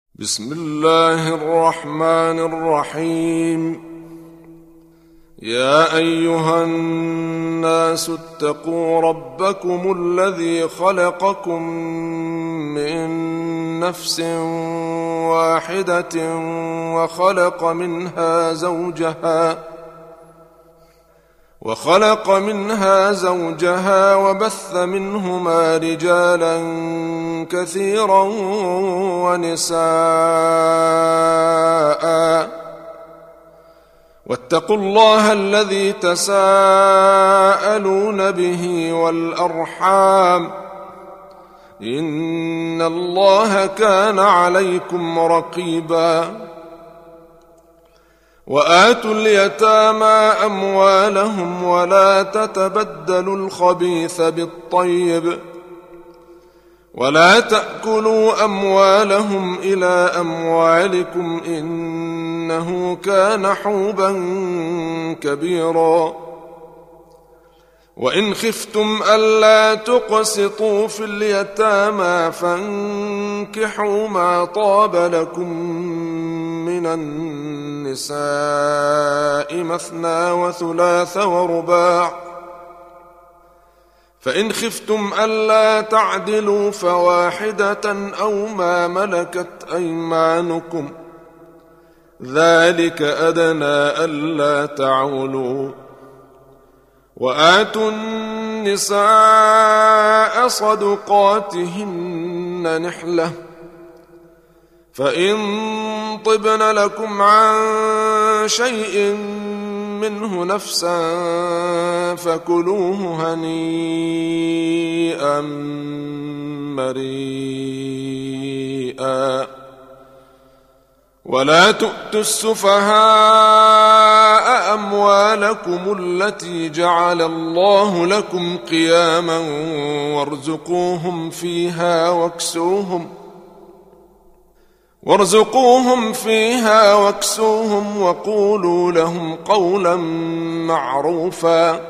بسم الله الرحمن الرحيم. يا أيها الناس اتقوا ربكم الذي خلقكم من نفس واحدة وخلق منها زوجها وبث منهما رجالا كثيرا ونساء، واتقوا الله الذي تساءلون به والأرحام، إن الله كان عليكم رقيبا. وآتوا اليتامى أموالهم ولا تتبدلوا الخبيث بالطيب، ولا تأكلوا أموالهم إلى أموالكم إنه كان حوبا كبيرا. وإن خفتم ألا تقسطوا في اليتامى فانكحوا ما طاب لكم من النساء مثنى وثلاث ورباع، فإن خفتم ألا تعدلوا فواحدة أو ما ملكت أيمانكم، ذلك أدنى ألا تعولوا. وآتوا النساء صدقاتهن نحلة، فإن طبن لكم عن شيء منه نفسا فكلوه هنيئا مريئا. ولا تؤتوا السفهاء أموالكم التي جعل الله لكم قياما وارزقوهم فيها واكسوهم وقولوا لهم قولا معروفا.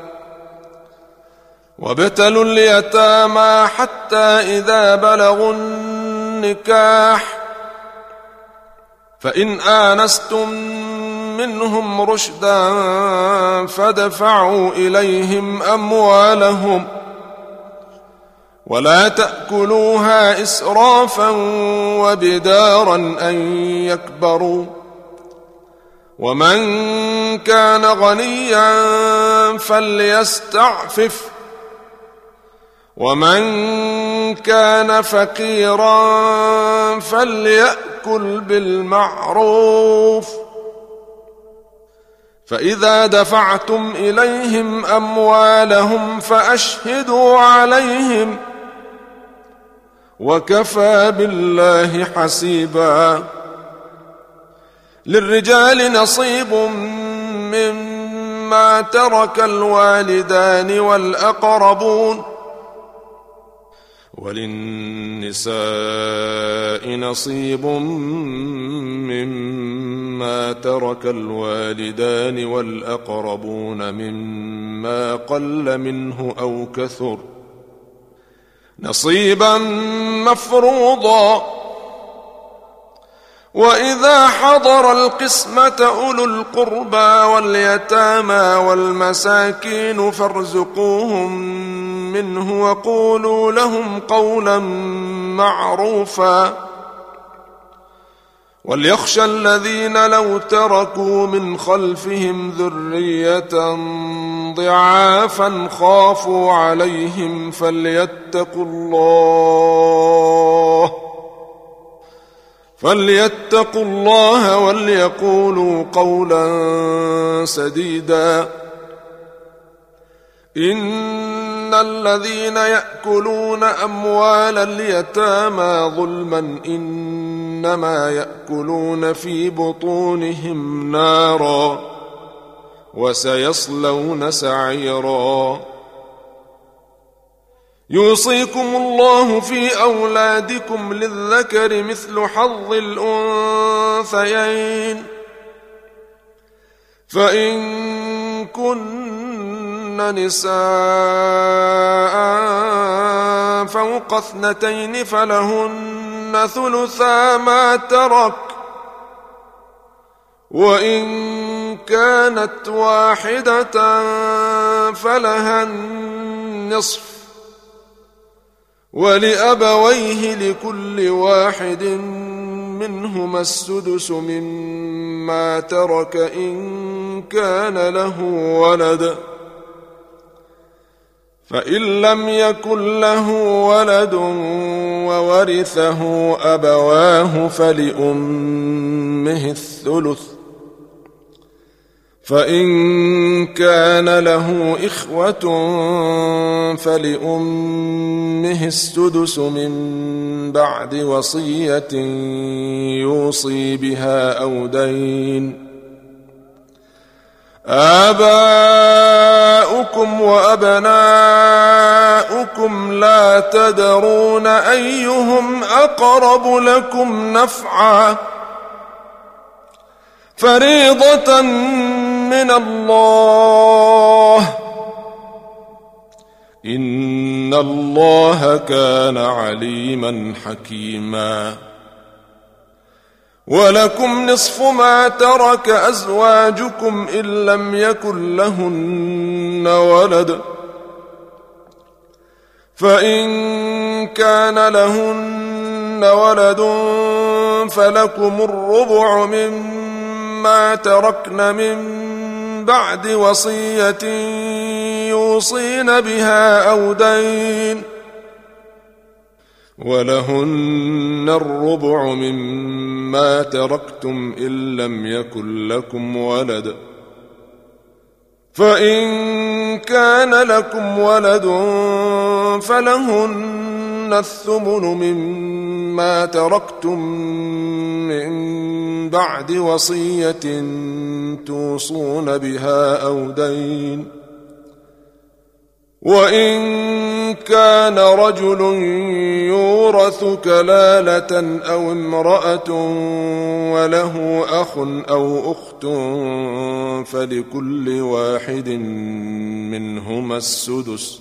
وابتلوا اليتامى حتى إذا بلغوا النكاح، فإن آنستم منهم رشدا فادفعوا إليهم أموالهم، ولا تأكلوها إسرافا وبدارا أن يكبروا. ومن كان غنيا فليستعفف، ومن كان فقيرا فليأكل بالمعروف. فإذا دفعتم إليهم أموالهم فأشهدوا عليهم، وكفى بالله حسيبا. للرجال نصيب مما ترك الوالدان والأقربون، وللنساء نصيب مما ترك الوالدان والأقربون مما قل منه أو كثر، نصيبا مفروضا. وإذا حضر القسمة أولو القربى واليتامى والمساكين فارزقوهم منه وقولوا لهم قولا معروفا. وليخشى الذين لو تركوا من خلفهم ذرية ضعافا خافوا عليهم فليتقوا الله وليقولوا قولا سديدا. إن الذين يأكلون أموال اليتامى ظلما إنما يأكلون في بطونهم نارا وسيصلون سعيرا. يوصيكم الله في أولادكم للذكر مثل حظ الأنثيين، فإن كن نساء فوق 2 فلهن ثلثا ما ترك وإن كانت واحدة فلها النصف ولأبويه لكل واحد منهما السدس مما ترك إن كان له ولد فإن لم يكن له ولد وورثه أبواه فلأمه الثلث فإن كان له إخوة فلأمه السدس من بعد وصية يوصي بها أو دين آباؤكم وأبناؤكم لا تدرون أيهم أقرب لكم نفعا فريضة من الله إن الله كان عليما حكيما ولكم نصف ما ترك أزواجكم إن لم يكن لهن ولد فإن كان لهن ولد فلكم الربع مما تركن من بعد وصية يوصين بها أو دين ولهن الربع مما تركتم إن لم يكن لكم ولد فإن كان لكم ولد فلهن الثمن مما تركتم من بعد وصية توصون بها أو دين وإن كان رجل يورث كلالة أو امرأة وله أخ أو أخت فلكل واحد منهما السدس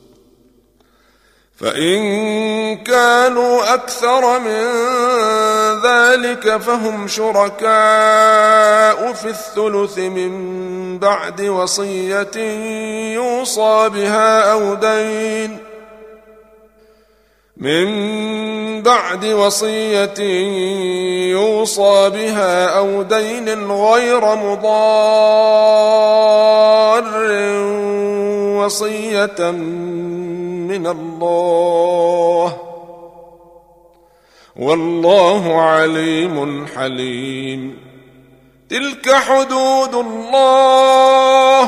فإن كانوا أكثر من ذلك فهم شركاء في الثلث من بعد وصية يوصى بها أو دين غير مضار وصية من الله والله عليم حليم تلك حدود الله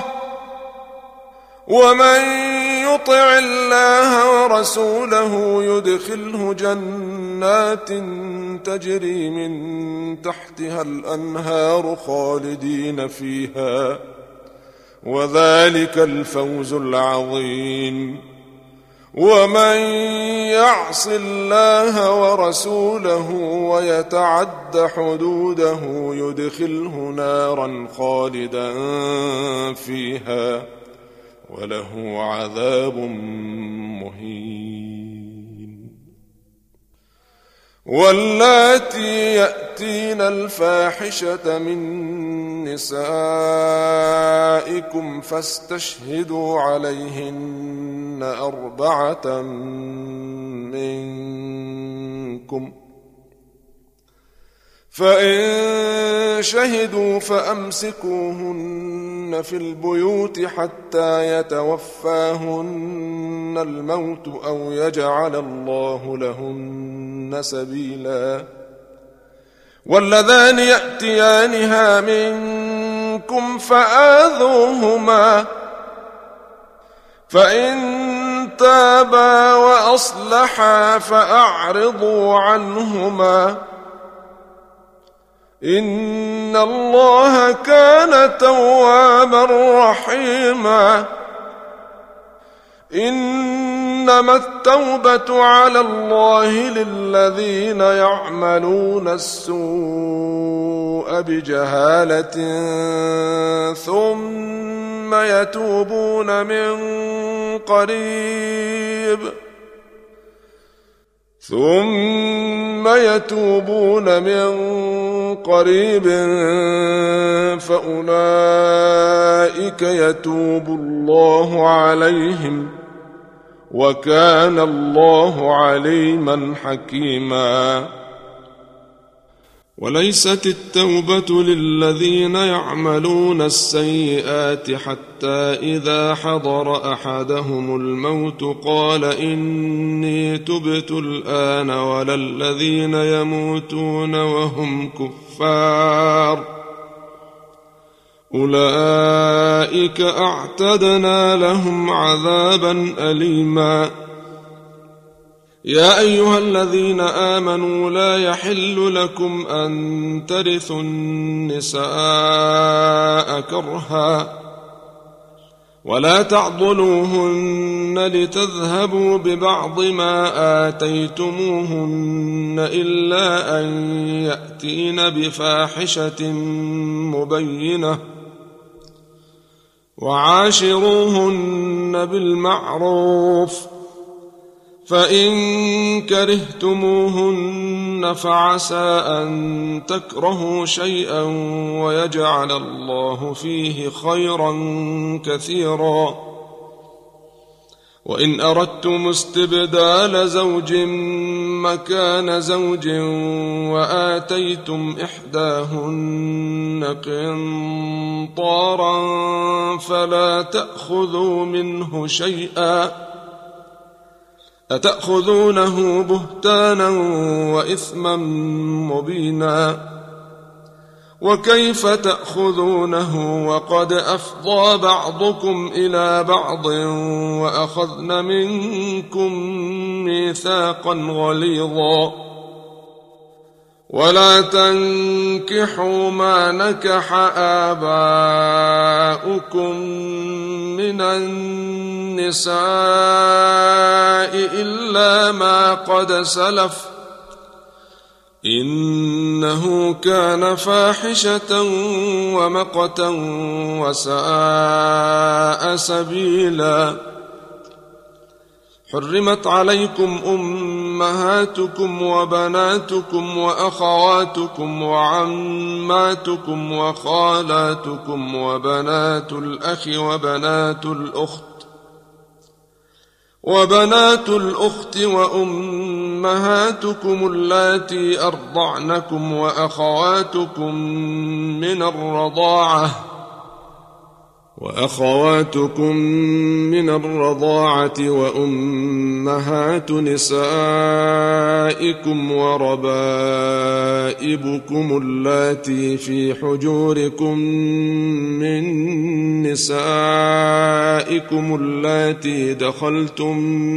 ومن يطع الله ورسوله يدخله جنات تجري من تحتها الأنهار خالدين فيها وذلك الفوز العظيم ومن يعص الله ورسوله ويتعد حدوده يدخله نارا خالدا فيها وله عذاب مهين واللاتي يأتين الفاحشة من نسائكم فاستشهدوا عليهن 4 منكم فإن شهدوا فأمسكوهن في البيوت حتى يتوفاهن الموت أو يجعل الله لهن سبيلا واللذان يأتيانها منكم فآذوهما فإن تابا وأصلحا فأعرضوا عنهما إن الله كان توابا رحيما إنما التوبة على الله للذين يعملون السوء بجهالة ثم يتوبون من قريب ثم يتوبون من قريب فأولئك يتوب الله عليهم وكان الله عليما حكيما. وليست التوبة للذين يعملون السيئات حتى إذا حضر أحدهم الموت قال إني تبت الآن ولا الذين يموتون وهم كفار أولئك أعتدنا لهم عذابا أليما. يا أيها الذين آمنوا لا يحل لكم أن ترثوا النساء كرها ولا تعضلوهن لتذهبوا ببعض ما آتيتموهن إلا أن يأتين بفاحشة مبينة وعاشروهن بالمعروف فإن كرهتموهن فعسى أن تكرهوا شيئا ويجعل الله فيه خيرا كثيرا. وإن أردتم استبدال زوج مكان زوج وآتيتم إحداهن قنطارا فلا تأخذوا منه شيئا أتأخذونه بهتانا وإثما مبينا. وكيف تأخذونه وقد أفضى بعضكم إلى بعض وأخذن منكم ميثاقا غليظا. ولا تنكحوا ما نكح آباؤكم من النساء إلا ما قد سلف إنه كان فاحشة ومقتا وساء سبيلا. حرمت عليكم أمهاتكم وبناتكم وأخواتكم وعماتكم وخالاتكم وبنات الأخ وبنات الأخت وأمهاتكم اللاتي أرضعنكم وأخواتكم من الرضاعة وأمهات نسائكم وربائبكم اللاتي في حجوركم من نسائكم اللاتي دخلتم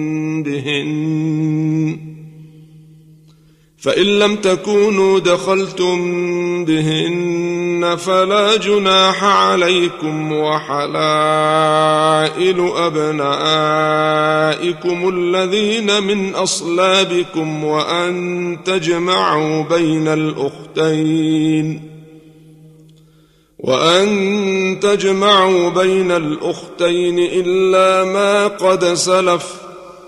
بهن فإن لم تكونوا دخلتم بهن فلا جناح عليكم وحلائل أبنائكم الذين من أصلابكم وأن تجمعوا بين الأختين إلا ما قد سلف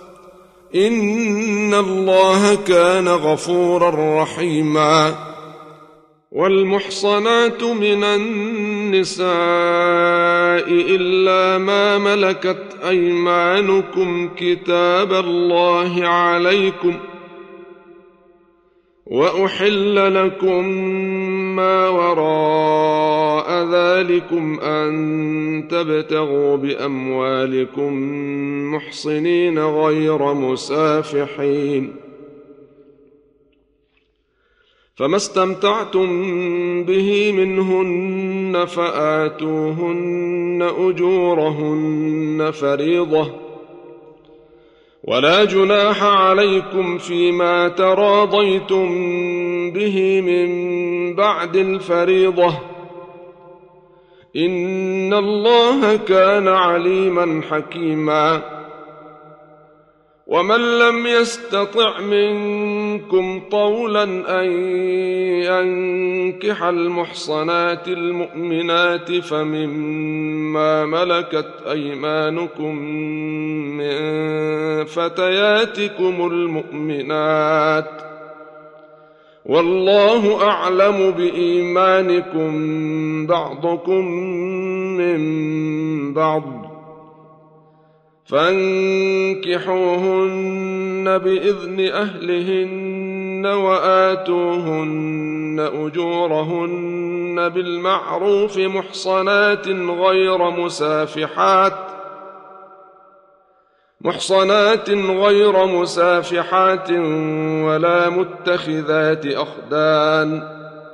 إن الله كان غفورا رحيما. والمحصنات من النساء إلا ما ملكت أيمانكم كتاب الله عليكم وأحل لكم ما وراء ذلكم أن تبتغوا بأموالكم محصنين غير مسافحين فما استمتعتم به منهن فآتوهن أجورهن فريضة ولا جناح عليكم فيما تراضيتم به من بعد الفريضة إن الله كان عليما حكيما. ومن لم يستطع منكم طولا أن ينكح المحصنات المؤمنات ما ملكت أيمانكم من فتياتكم المؤمنات، والله أعلم بإيمانكم بعضكم من بعض، فانكحوهن بإذن أهلهن وآتوهن أجورهن بالمعروف محصنات غير مسافحات ولا متخذات أخدان،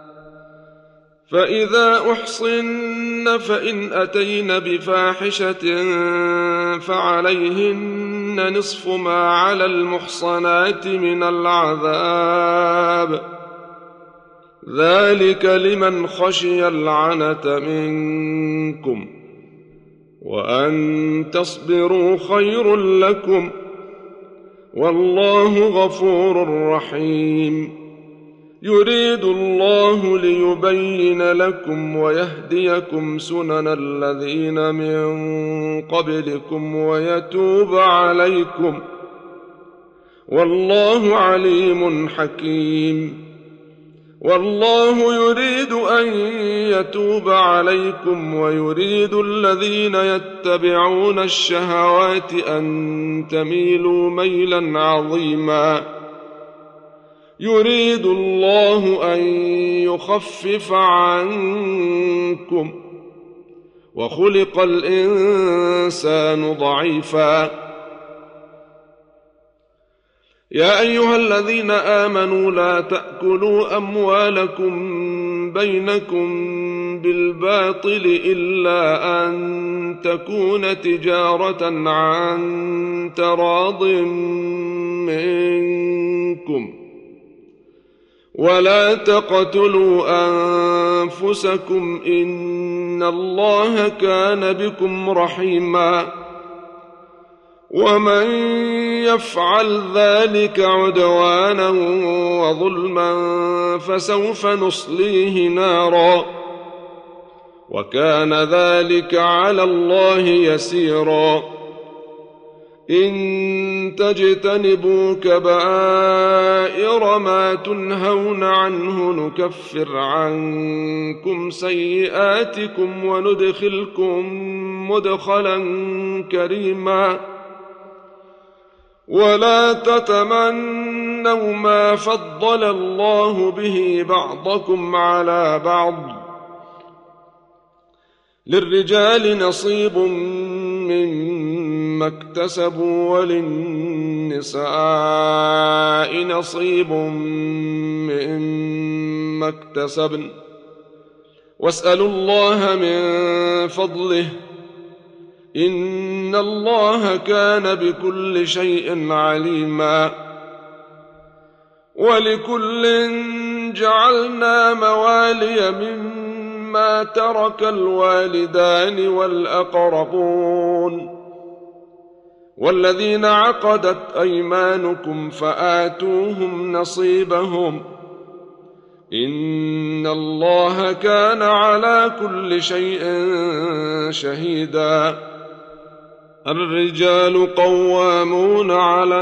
فإذا أحصن فإن أتين بفاحشة فعليهن نصف ما على المحصنات من العذاب، ذلك لمن خشي العنة منكم، وأن تصبروا خير لكم، والله غفور رحيم. يريد الله ليبين لكم ويهديكم سنن الذين من قبلكم ويتوب عليكم، والله عليم حكيم. والله يريد أن يتوب عليكم ويريد الذين يتبعون الشهوات أن تميلوا ميلا عظيما. يريد الله أن يخفف عنكم، وخلق الإنسان ضعيفا. يا أيها الذين آمنوا لا تأكلوا أموالكم بينكم بالباطل إلا أن تكون تجارة عن تراض منكم، ولا تقتلوا أنفسكم إن الله كان بكم رحيما، ومن يفعل ذلك عدوانا وظلما فسوف نصليه نارا، وكان ذلك على الله يسيرا. إن تجتنبوا كبائر ما تنهون عنه نكفر عنكم سيئاتكم وندخلكم مدخلا كريما. ولا تتمنوا ما فضل الله به بعضكم على بعض، للرجال نصيب مما اكتسبوا وللنساء نصيب مما اكتسبن، واسألوا الله من فضله إن الله كان بكل شيء عليما. ولكل جعلنا موالي مما ترك الوالدان والأقربون والذين عقدت أيمانكم فآتوهم نصيبهم، إن الله كان على كل شيء شهيدا. الرجال قوامون على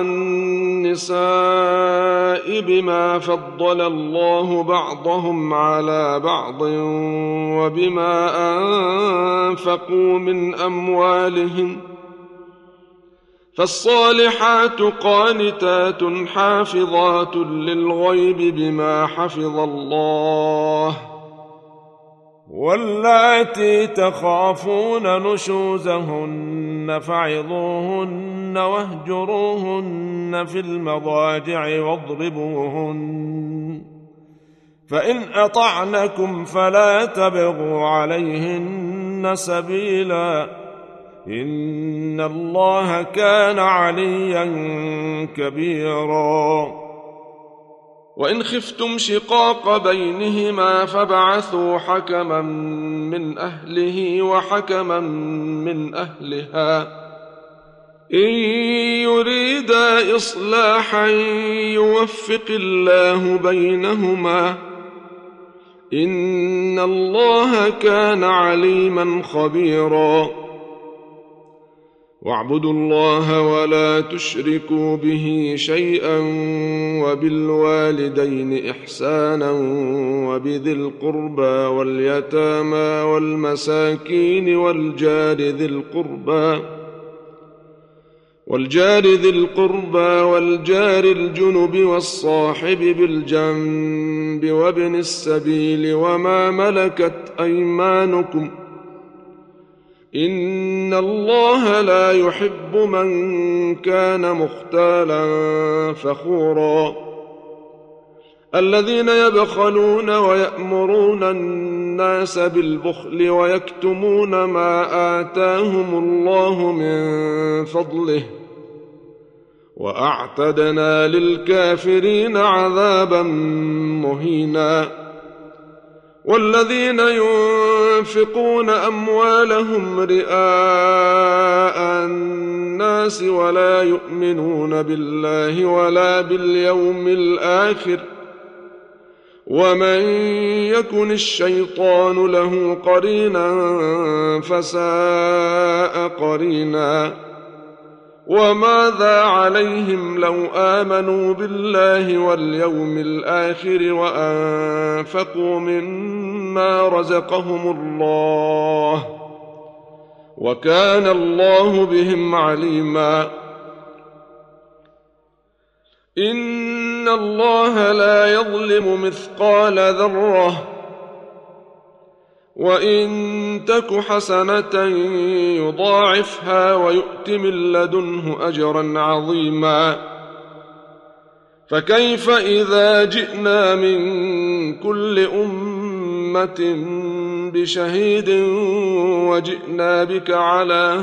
النساء بما فضل الله بعضهم على بعض وبما أنفقوا من أموالهم، فالصالحات قانتات حافظات للغيب بما حفظ الله، واللاتي تخافون نشوزهن فعظوهن واهجروهن في المضاجع واضربوهن، فإن أطعنكم فلا تبغوا عليهن سبيلا، إن الله كان عليا كبيرا. وإن خفتم شقاق بينهما فابعثوا حكما من أهله وحكما من أهلها إن يريدا إصلاحا يوفق الله بينهما إن الله كان عليما خبيرا واعبدوا الله ولا تشركوا به شيئا وبالوالدين إحسانا وبذي القربى واليتامى والمساكين والجار ذي القربى والجار الجنب والصاحب بالجنب وابن السبيل وما ملكت أيمانكم إن الله لا يحب من كان مختالا فخورا الذين يبخلون ويأمرون الناس بالبخل ويكتمون ما آتاهم الله من فضله وأعتدنا للكافرين عذابا مهينا والذين ينفقون أموالهم رئاء الناس ولا يؤمنون بالله ولا باليوم الآخر ومن يكن الشيطان له قرينا فساء قرينا وماذا عليهم لو آمنوا بالله واليوم الآخر وأنفقوا مما رزقهم الله وكان الله بهم عليما إن الله لا يظلم مثقال ذرة وإن تك حسنة يضاعفها ويؤت من لدنه أجرا عظيما فكيف إذا جئنا من كل أمة بشهيد وجئنا بك على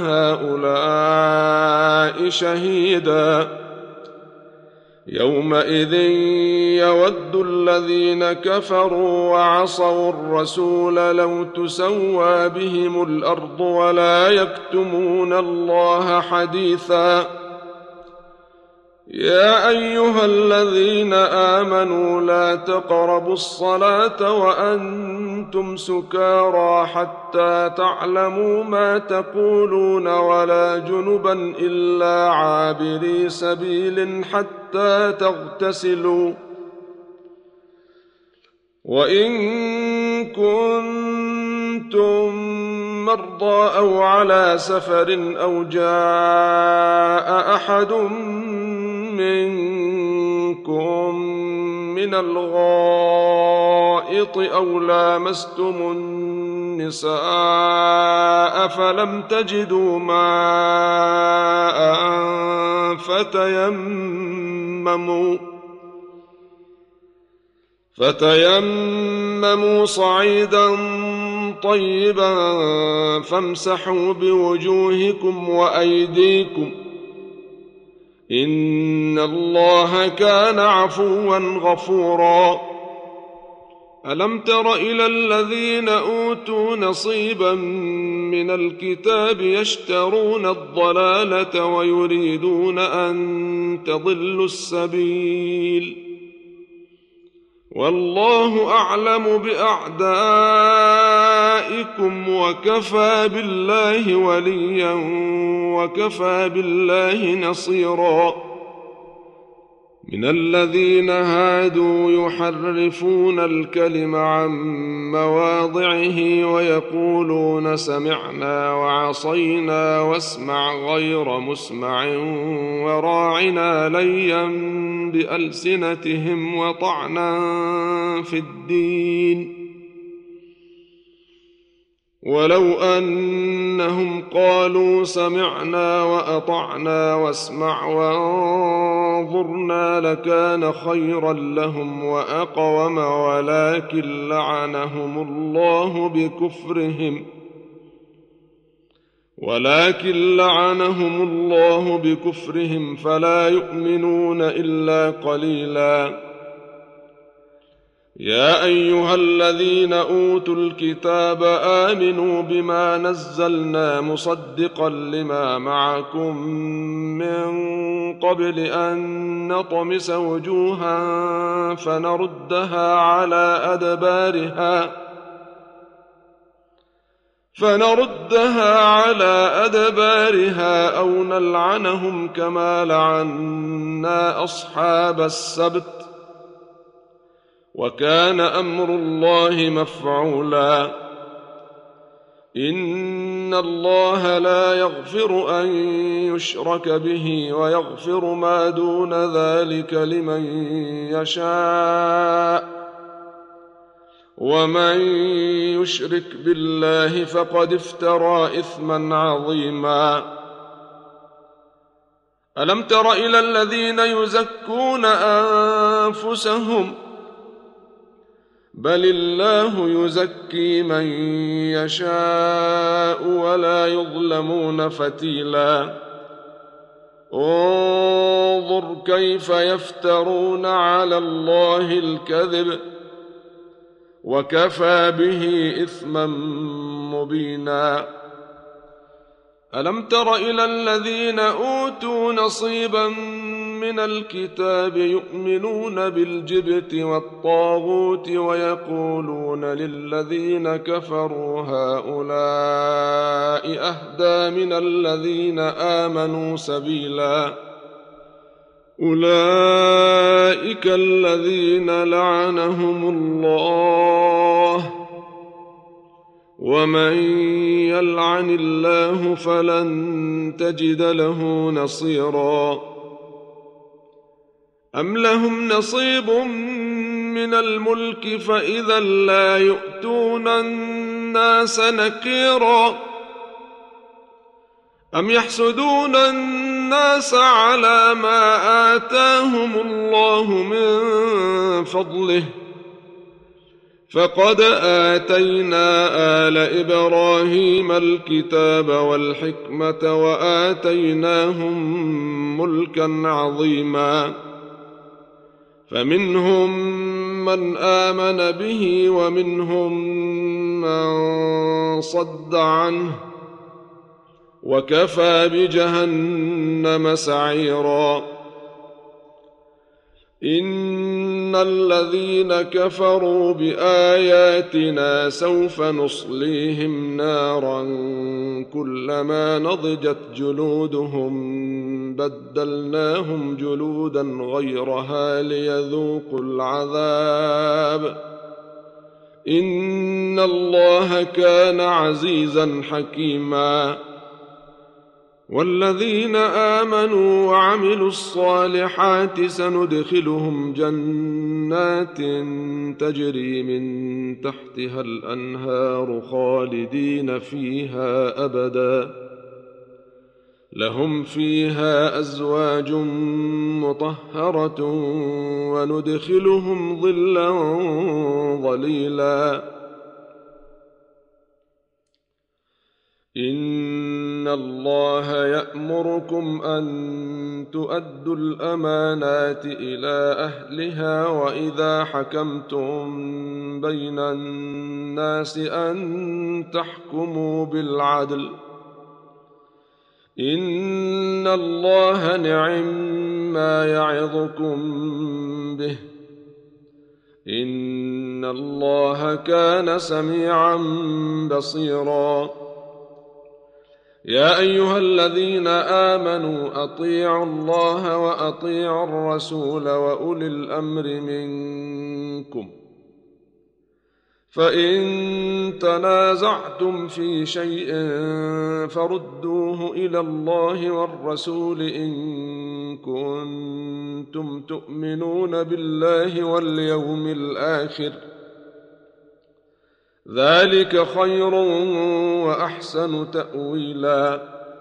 هؤلاء شهيدا يومئذ يود الذين كفروا وعصوا الرسول لو تسوى بهم الأرض ولا يكتمون الله حديثا يا أيها الذين آمنوا لا تقربوا الصلاة وأنتم سكارى حتى تعلموا ما تقولون ولا جنبا إلا عابري سبيل حتى تغتسلوا وإن كنتم مرضى أو على سفر أو جاء أحد منكم من الغائط أو لامستم النساء فلم تجدوا ماء فتيمموا صعيدا طيبا فامسحوا بوجوهكم وأيديكم إن الله كان عفوا غفورا ألم تر إلى الذين أوتوا نصيبا من الكتاب يشترون الضلالة ويريدون أن تضلوا السبيل والله أعلم بأعدائكم وكفى بالله وليا وكفى بالله نصيرا من الذين هادوا يحرفون الكلم عن مواضعه ويقولون سمعنا وعصينا واسمع غير مسمع وراعنا ليا بألسنتهم وطعنا في الدين ولو أنهم قالوا سمعنا وأطعنا واسمع وانظرنا لكان خيرا لهم وأقوم ولكن لعنهم الله بكفرهم فلا يؤمنون إلا قليلا يا أيها الذين أوتوا الكتاب آمنوا بما نزلنا مصدقا لما معكم من قبل أن نطمس وجوها فنردها على أدبارها أو نلعنهم كما لعنا أصحاب السبت وكان أمر الله مفعولا إن الله لا يغفر أن يشرك به ويغفر ما دون ذلك لمن يشاء ومن يشرك بالله فقد افترى إثما عظيما ألم تر إلى الذين يزكون أنفسهم بل الله يزكي من يشاء ولا يظلمون فتيلا انظر كيف يفترون على الله الكذب وكفى به إثما مبينا ألم تر إلى الذين أوتوا نصيبا من الكتاب يؤمنون بالجبت والطاغوت ويقولون للذين كفروا هؤلاء أهدى من الذين آمنوا سبيلا أولئك الذين لعنهم الله ومن يلعن الله فلن تجد له نصيرا أم لهم نصيب من الملك فإذا لا يؤتون الناس نكيرا أم يحسدون الناس على ما آتاهم الله من فضله فقد آتينا آل إبراهيم الكتاب والحكمة وآتيناهم ملكا عظيما فمنهم من آمن به ومنهم من صد عنه وكفى بجهنم سعيرا إن الذين كفروا بآياتنا سوف نصليهم نارا كلما نضجت جلودهم بدلناهم جلودا غيرها ليذوقوا العذاب إن الله كان عزيزا حكيما والذين آمنوا وعملوا الصالحات سندخلهم جنات تجري من تحتها الأنهار خالدين فيها أبدا لهم فيها أزواج مطهرة وندخلهم ظلا ظليلا إن الله يأمركم أن تؤدوا الأمانات إلى أهلها وإذا حكمتم بين الناس أن تحكموا بالعدل إن الله نعم ما يعظكم به إن الله كان سميعا بصيرا يا أيها الذين آمنوا أطيعوا الله وأطيعوا الرسول وأولي الأمر منكم فإن تنازعتم في شيء فردوه إلى الله والرسول إن كنتم تؤمنون بالله واليوم الآخر ذلك خير وأحسن تأويلا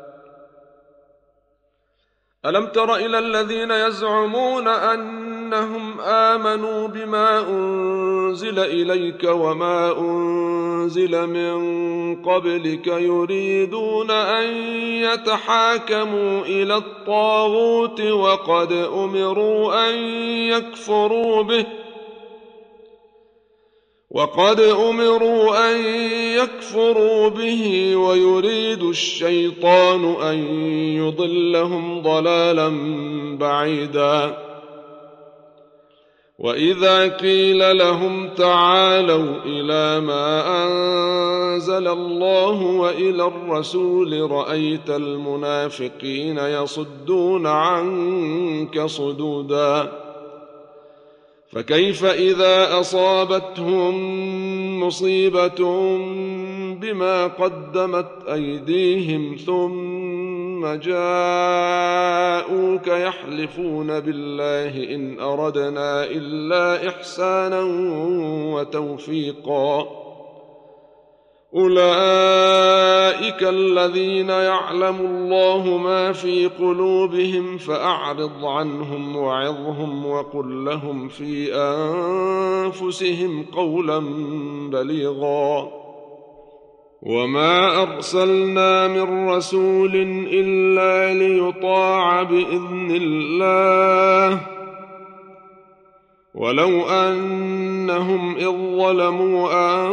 ألم تر إلى الذين يزعمون أنهم آمنوا بما أنزل إليك وما أنزل من قبلك يريدون أن يتحاكموا إلى الطاغوت وقد أمروا أن يكفروا به وقد أمروا أن يكفروا به ويريد الشيطان أن يضلهم ضلالا بعيدا. وإذا قيل لهم تعالوا إلى ما أنزل الله وإلى الرسول رأيت المنافقين يصدون عنك صدودا. فكيف إذا أصابتهم مصيبة بما قدمت أيديهم ثم جاءوك يحلفون بالله إن أردنا إلا إحسانا وتوفيقا. أولئك الذين يعلم الله ما في قلوبهم فأعرض عنهم وعظهم وقل لهم في أنفسهم قولا بليغا. وما أرسلنا من رسول إلا ليطاع بإذن الله ولو أنهم إذ ظلموا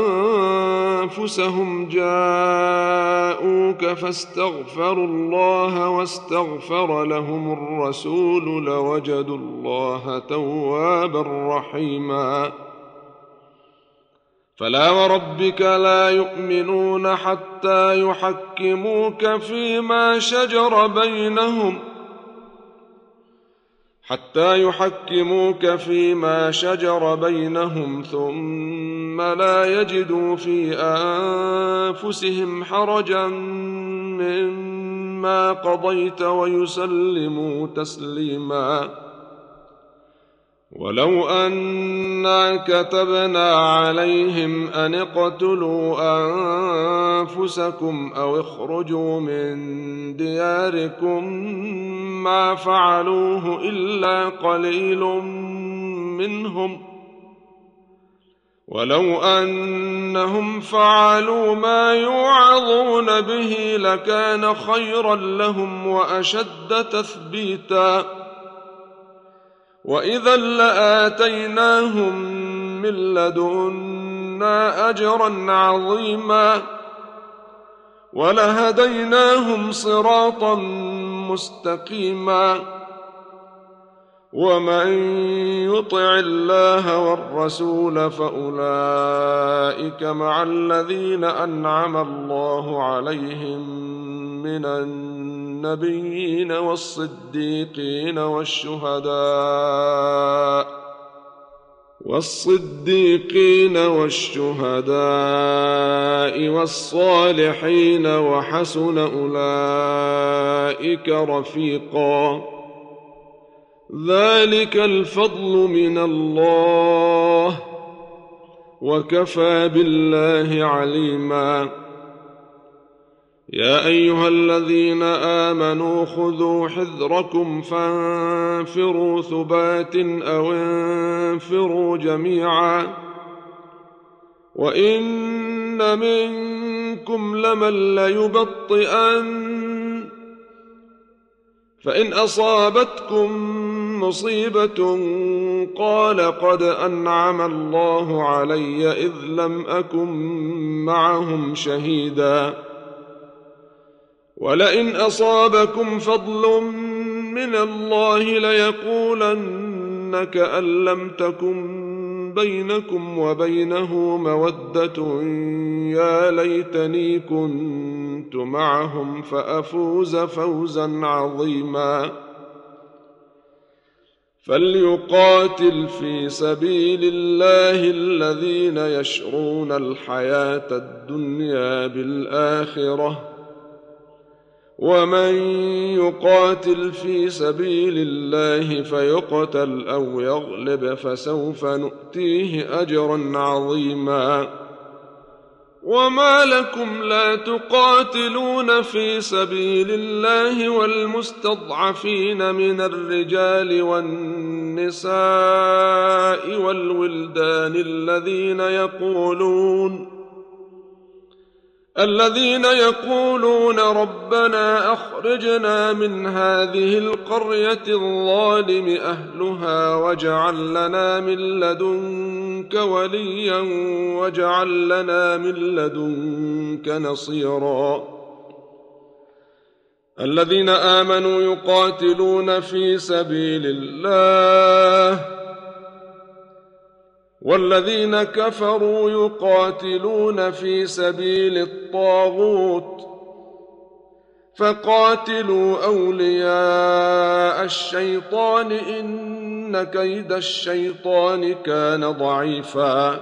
أنفسهم جاءوك فاستغفروا الله واستغفر لهم الرسول لوجدوا الله توابا رحيما. فلا وربك لا يؤمنون حتى يحكموك فيما شجر بينهم ثم لا يجدوا في أنفسهم حرجا مما قضيت ويسلموا تسليما. ولو أنا كتبنا عليهم أن اقتلوا أنفسكم أو اخرجوا من دياركم ما فعلوه إلا قليل منهم ولو أنهم فعلوا ما يوعظون به لكان خيرا لهم وأشد تثبيتا. وإذا لآتيناهم من لدنا أجرا عظيما ولهديناهم صراطا مستقيما. ومن يطع الله والرسول فأولئك مع الذين أنعم الله عليهم من النبيين والصديقين والشهداء والصالحين وحسن أولئك رفيقا. ذلك الفضل من الله وكفى بالله عليما. يا أيها الذين آمنوا خذوا حذركم فانفروا ثبات أو انفروا جميعا وإن منكم لمن ليبطئن فإن أصابتكم مصيبة قال قد أنعم الله علي إذ لم أكن معهم شهيدا. ولئن أصابكم فضل من الله ليقولن كأن لم تكن بينكم وبينه مودة يا ليتني كنت معهم فأفوز فوزا عظيما. فليقاتل في سبيل الله الذين يشرون الحياة الدنيا بالآخرة ومن يقاتل في سبيل الله فيقتل أو يغلب فسوف نؤتيه أجرا عظيما. وما لكم لا تقاتلون في سبيل الله والمستضعفين من الرجال والنساء والولدان الذين يقولون ربنا أخرجنا من هذه القرية الظالم أهلها واجعل لنا من لدنك لدنك وليا واجعل لنا من لدنك نصيرا الذين آمنوا يقاتلون في سبيل الله والذين كفروا يقاتلون في سبيل الطاغوت فقاتلوا أولياء الشيطان إن كيد الشيطان كان ضعيفا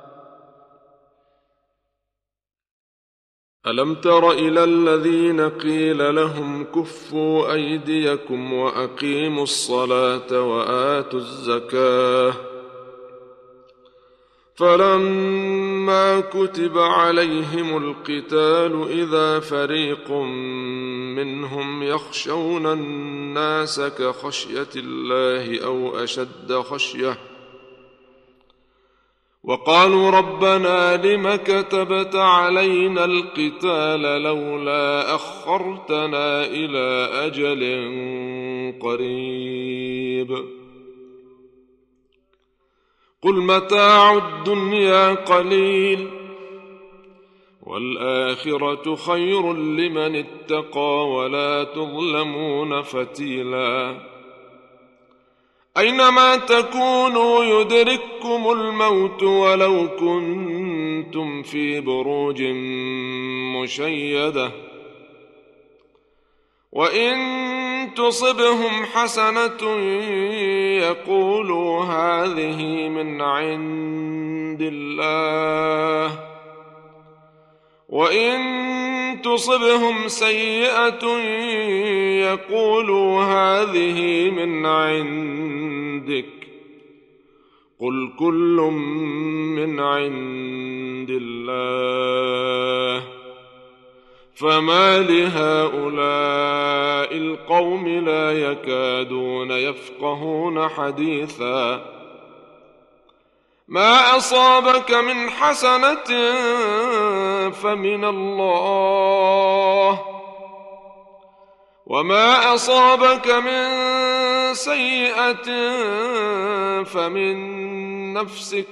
ألم تر إلى الذين قيل لهم كفوا أيديكم وأقيموا الصلاة وآتوا الزكاة فلما كتب عليهم القتال إذا فريق منهم يخشون الناس كخشية الله أو أشد خشية وقالوا ربنا لم كتبت علينا القتال لولا أخرتنا إلى أجل قريب قل متاع الدنيا قليل والآخرة خير لمن اتقى ولا تظلمون فتيلا أينما تكونوا يدرككم الموت ولو كنتم في بروج مشيدة وإن تصبهم حسنة يقولوا هذه من عند الله وإن تصبهم سيئة يقولوا هذه من عندك قل كل من عند الله فما لهؤلاء القوم لا يكادون يفقهون حديثا ما أصابك من حسنة فمن الله وما أصابك من سيئة فمن نفسك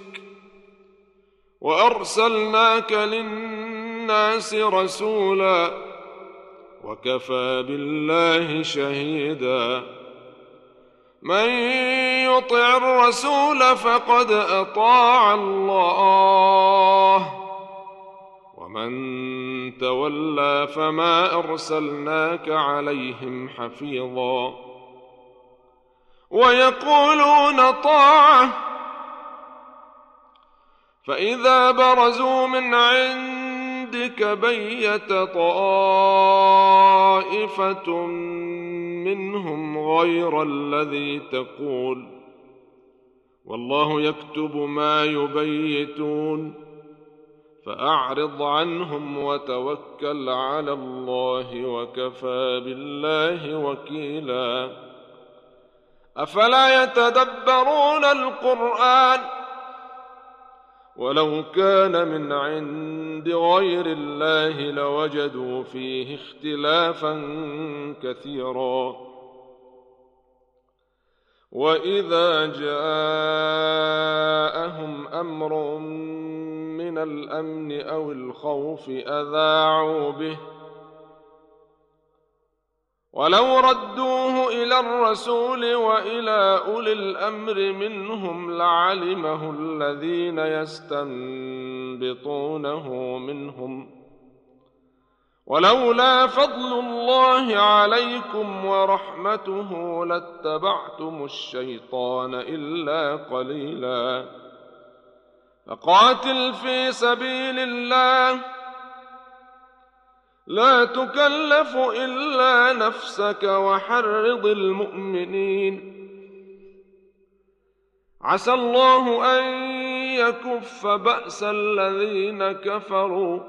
وأرسلناك للناس رسولا وكفى بالله شهيدا من يطع الرسول فقد أطاع الله ومن تولى فما أرسلناك عليهم حفيظا ويقولون طاعة فإذا برزوا من عندك بيت طائفة منهم غير الذي تقول والله يكتب ما يبيتون فأعرض عنهم وتوكل على الله وكفى بالله وكيلا أفلا يتدبرون القرآن ولو كان من عند غير الله لوجدوا فيه اختلافا كثيرا وإذا جاءهم أمر من الأمن أو الخوف أذاعوا به ولو ردوه إلى الرسول وإلى أولي الأمر منهم لعلمه الذين يستنبطونه منهم ولولا فضل الله عليكم ورحمته لاتبعتم الشيطان إلا قليلا فقاتل في سبيل الله لا تكلف إلا نفسك وحرض المؤمنين عسى الله أن يكف بأس الذين كفروا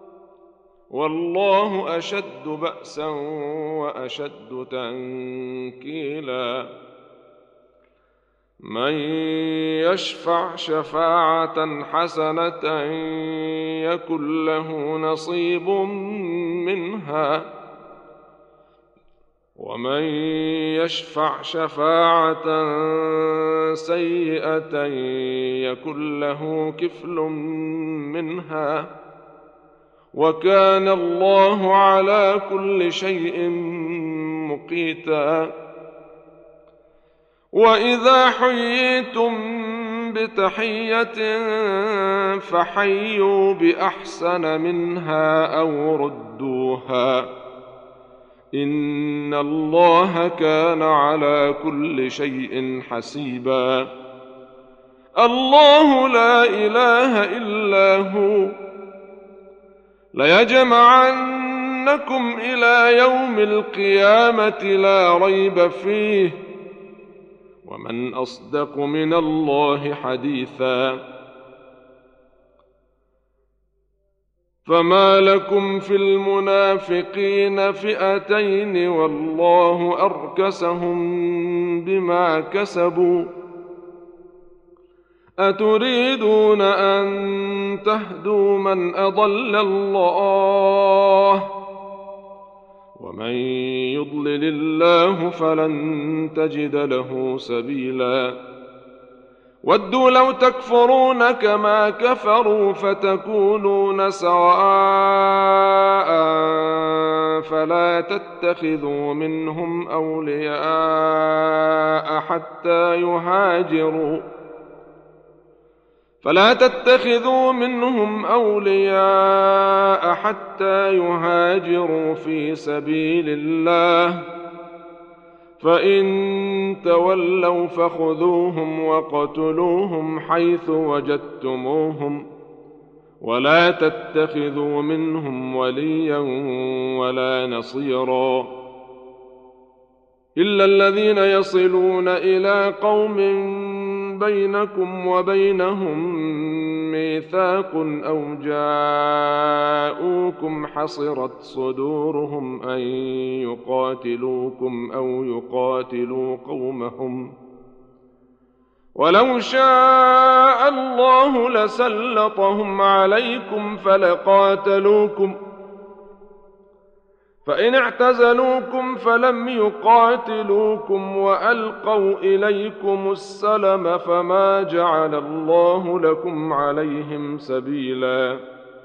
والله أشد بأسا وأشد تنكيلا من يشفع شفاعة حسنة يكن له نصيب منها ومن يشفع شفاعة سيئة يكن له كفل منها وكان الله على كل شيء مقيتا. وإذا حييتم بتحية فحيوا بأحسن منها أو ردوها إن الله كان على كل شيء حسيبا. الله لا إله إلا هو ليجمعنكم إلى يوم القيامة لا ريب فيه ومن أصدق من الله حديثا. فما لكم في المنافقين فئتين والله أركسهم بما كسبوا أتريدون أن تهدوا من أضل الله ومن يضلل الله فلن تجد له سبيلا. ودوا لو تكفرون كما كفروا فتكونون سواء فلا تتخذوا منهم أولياء حتى يهاجروا في سبيل الله فإن تولوا فخذوهم وقتلوهم حيث وجدتموهم ولا تتخذوا منهم وليا ولا نصيرا إلا الذين يصلون إلى قوم بينكم وبينهم ميثاق أو جاءوكم حصرت صدورهم أن يقاتلوكم أو يقاتلوا قومهم ولو شاء الله لسلطهم عليكم فلقاتلوكم فإن اعتزلوكم فلم يقاتلوكم وألقوا إليكم السلم فما جعل الله لكم عليهم سبيلا.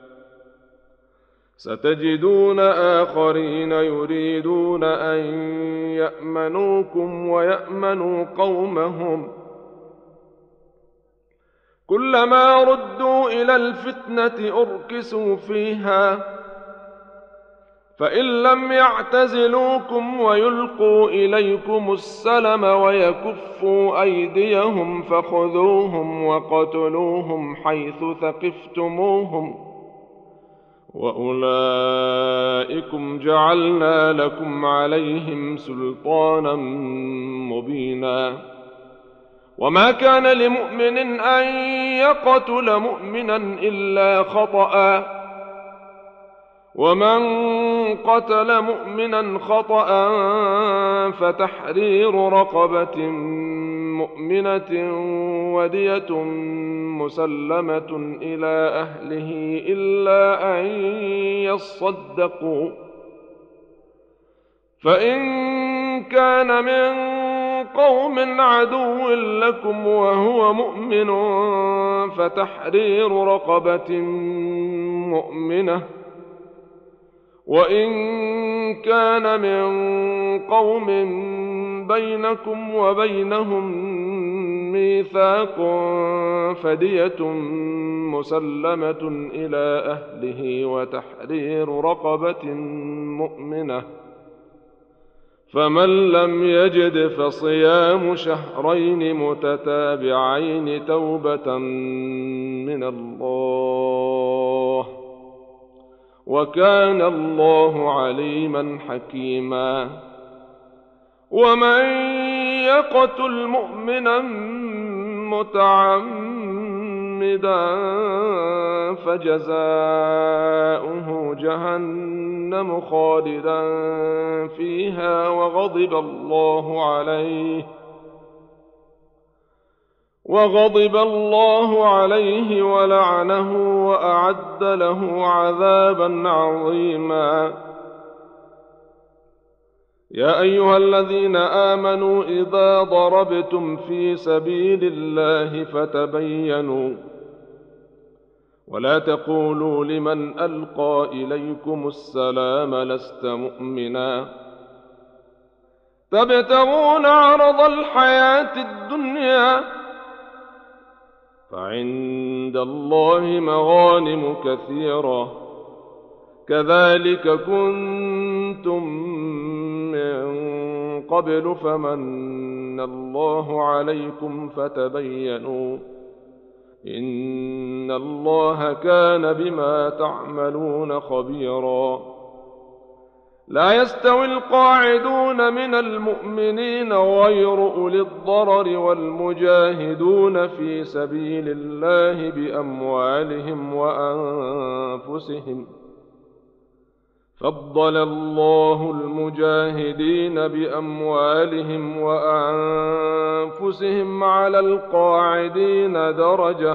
ستجدون آخرين يريدون أن يأمنوكم ويأمنوا قومهم كلما ردوا إلى الفتنة أركسوا فيها فإن لم يعتزلوكم ويلقوا إليكم السلم ويكفوا أيديهم فخذوهم وقتلوهم حيث ثقفتموهم وأولئكم جعلنا لكم عليهم سلطانا مبينا. وما كان لمؤمن أن يقتل مؤمنا إلا خطأ ومن قتل مؤمنا خطأ فتحرير رقبة مؤمنة ودية مسلمة إلى أهله إلا أن يصدقوا فإن كان من قوم عدو لكم وهو مؤمن فتحرير رقبة مؤمنة وإن كان من قوم بينكم وبينهم ميثاق فدية مسلمة إلى أهله وتحرير رقبة مؤمنة فمن لم يجد فصيام شهرين متتابعين توبة من الله وكان الله عليما حكيما. ومن يقتل مؤمنا متعمدا فجزاؤه جهنم خالدا فيها وغضب الله عليه ولعنه وأعد له عذابا عظيما. يا أيها الذين آمنوا إذا ضربتم في سبيل الله فتبينوا ولا تقولوا لمن ألقى إليكم السلام لست مؤمنا تبتغون عرض الحياة الدنيا فعند الله مغانم كثيرة كذلك كنتم من قبل فمن الله عليكم فتبينوا إن الله كان بما تعملون خبيرا لا يستوي القاعدون من المؤمنين غير أولي الضرر والمجاهدون في سبيل الله بأموالهم وأنفسهم فضل الله المجاهدين بأموالهم وأنفسهم على القاعدين درجة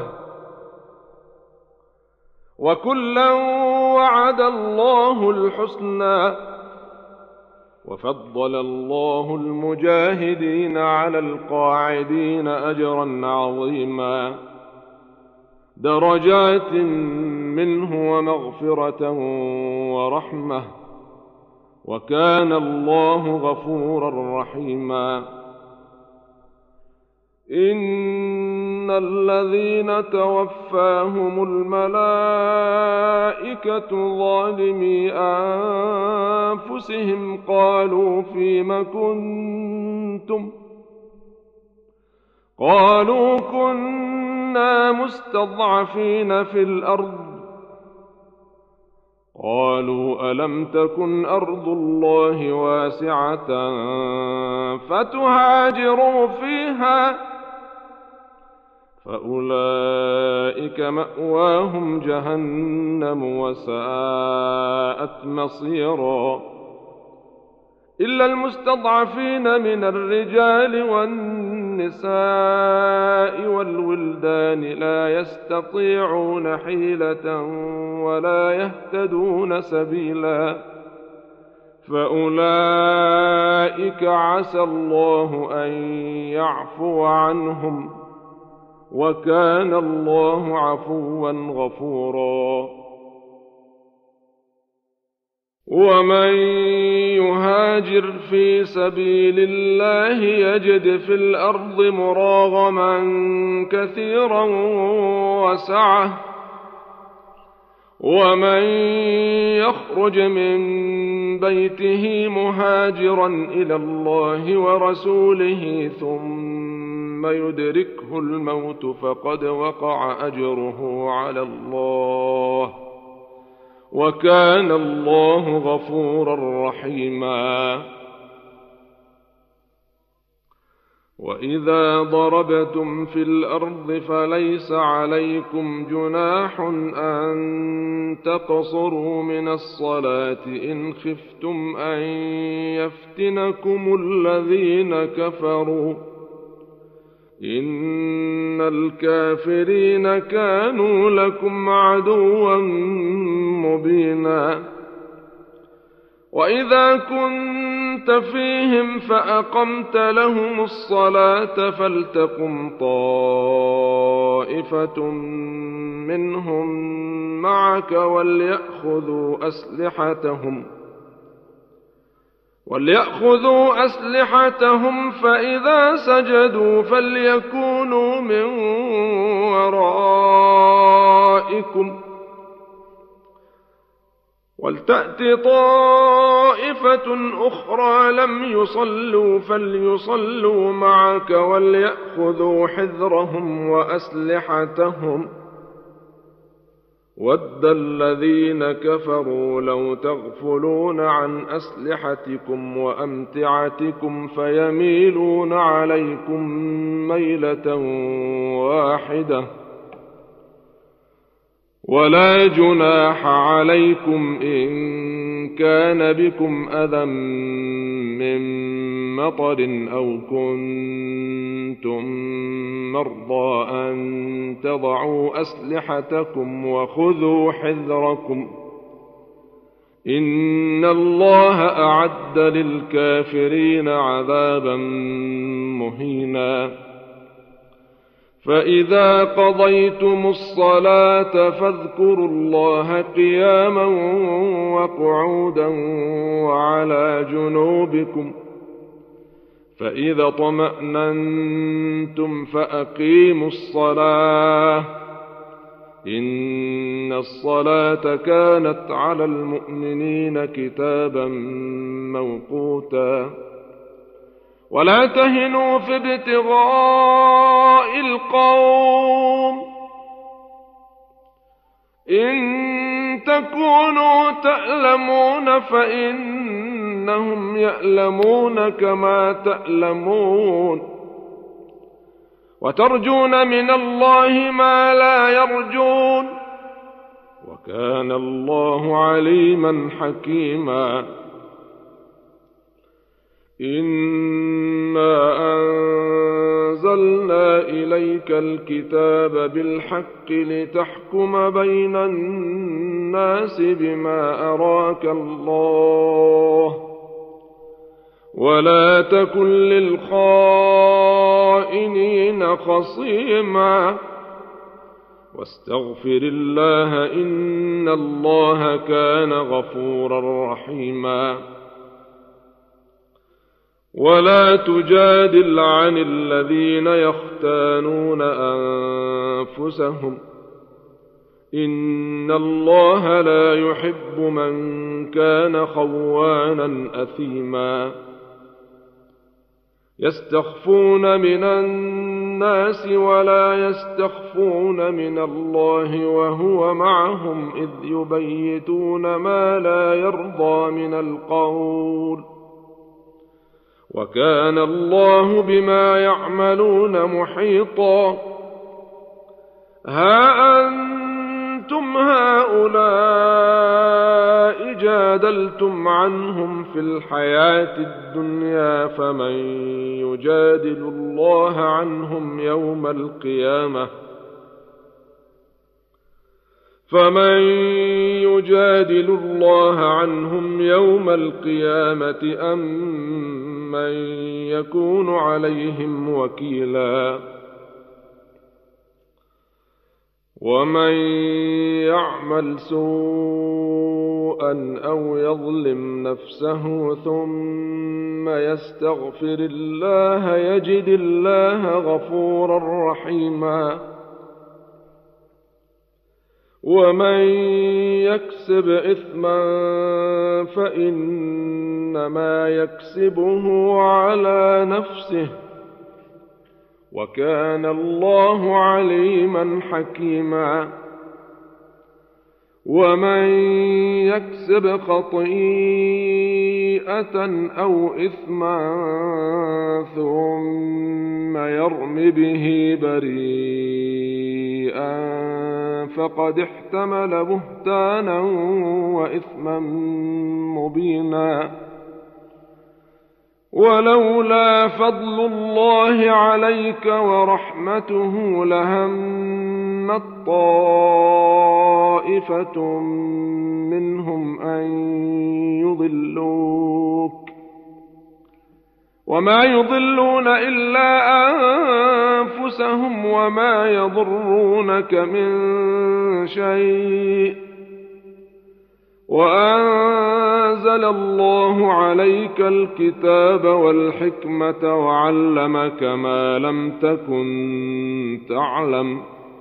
وكلا وعد الله الحسنى وفضل الله المجاهدين على القاعدين أجرا عظيما درجات منه ومغفرة ورحمة وكان الله غفورا رحيما إن الذين توفاهم الملائكة ظالمي أنفسهم قالوا فيم كنتم قالوا كنا مستضعفين في الأرض قالوا ألم تكن أرض الله واسعة فتهاجروا فيها فأولئك مأواهم جهنم وساءت مصيرا إلا المستضعفين من الرجال والنساء والولدان لا يستطيعون حيلة ولا يهتدون سبيلا فأولئك عسى الله أن يعفو عنهم وكان الله عفوا غفورا ومن يهاجر في سبيل الله يجد في الأرض مراغما كثيرا وسعة ومن يخرج من بيته مهاجرا إلى الله ورسوله ثم يدركه الموت فقد وقع أجره على الله وكان الله غفورا رحيما وإذا ضربتم في الأرض فليس عليكم جناح أن تقصروا من الصلاة إن خفتم أن يفتنكم الذين كفروا إن الكافرين كانوا لكم عدوا مبينا وإذا كنت فيهم فأقمت لهم الصلاة فلتقم طائفة منهم معك وليأخذوا أسلحتهم فإذا سجدوا فليكونوا من ورائكم ولتأت طائفة أخرى لم يصلوا فليصلوا معك وليأخذوا حذرهم وأسلحتهم ود الذين كفروا لو تغفلون عن أسلحتكم وأمتعتكم فيميلون عليكم ميلة واحدة ولا جناح عليكم إن كان بكم أذى من مطر أو كنتم مرضى أن تضعوا أسلحتكم وخذوا حذركم إن الله أعد للكافرين عذابا مهينا. فإذا قضيتم الصلاة فاذكروا الله قياما وقعودا وعلى جنوبكم، فإذا اطمأننتم فأقيموا الصلاة، إن الصلاة كانت على المؤمنين كتابا موقوتا. ولا تهنوا في ابتغاء القوم، إن تكونوا تألمون فإنهم يألمون كما تألمون، وترجون من الله ما لا يرجون، وكان الله عليما حكيما. إنا أنزلنا إليك الكتاب بالحق لتحكم بين الناس بما أراك الله، ولا تكن للخائنين خصيما، واستغفر الله إن الله كان غفورا رحيما. ولا تجادل عن الذين يختانون أنفسهم، إن الله لا يحب من كان خوانا أثيما. يستخفون من الناس ولا يستخفون من الله وهو معهم إذ يبيتون ما لا يرضى من القول، وكان الله بما يعملون محيطا. ها أنتم هؤلاء جادلتم عنهم في الحياة الدنيا، فمن يجادل الله عنهم يوم القيامة أم من يكون عليهم وكيلا. ومن يعمل سوءا أو يظلم نفسه ثم يستغفر الله يجد الله غفورا رحيما. ومن يكسب إثما فإنما يكسبه على نفسه، وكان الله عليما حكيما. ومن يكسب خطيئة أو إثما ثم يرم به بريئا فقد احتمل بهتانا وإثما مبينا. ولولا فضل الله عليك ورحمته لهمت طائفة منهم أن يضلوك، وما يضلون إلا أنفسهم وما يضرونك من شيء. وأنزل الله عليك الكتاب والحكمة وعلمك ما لم تكن تعلم،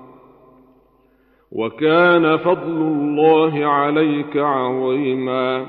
وكان فضل الله عليك عظيما.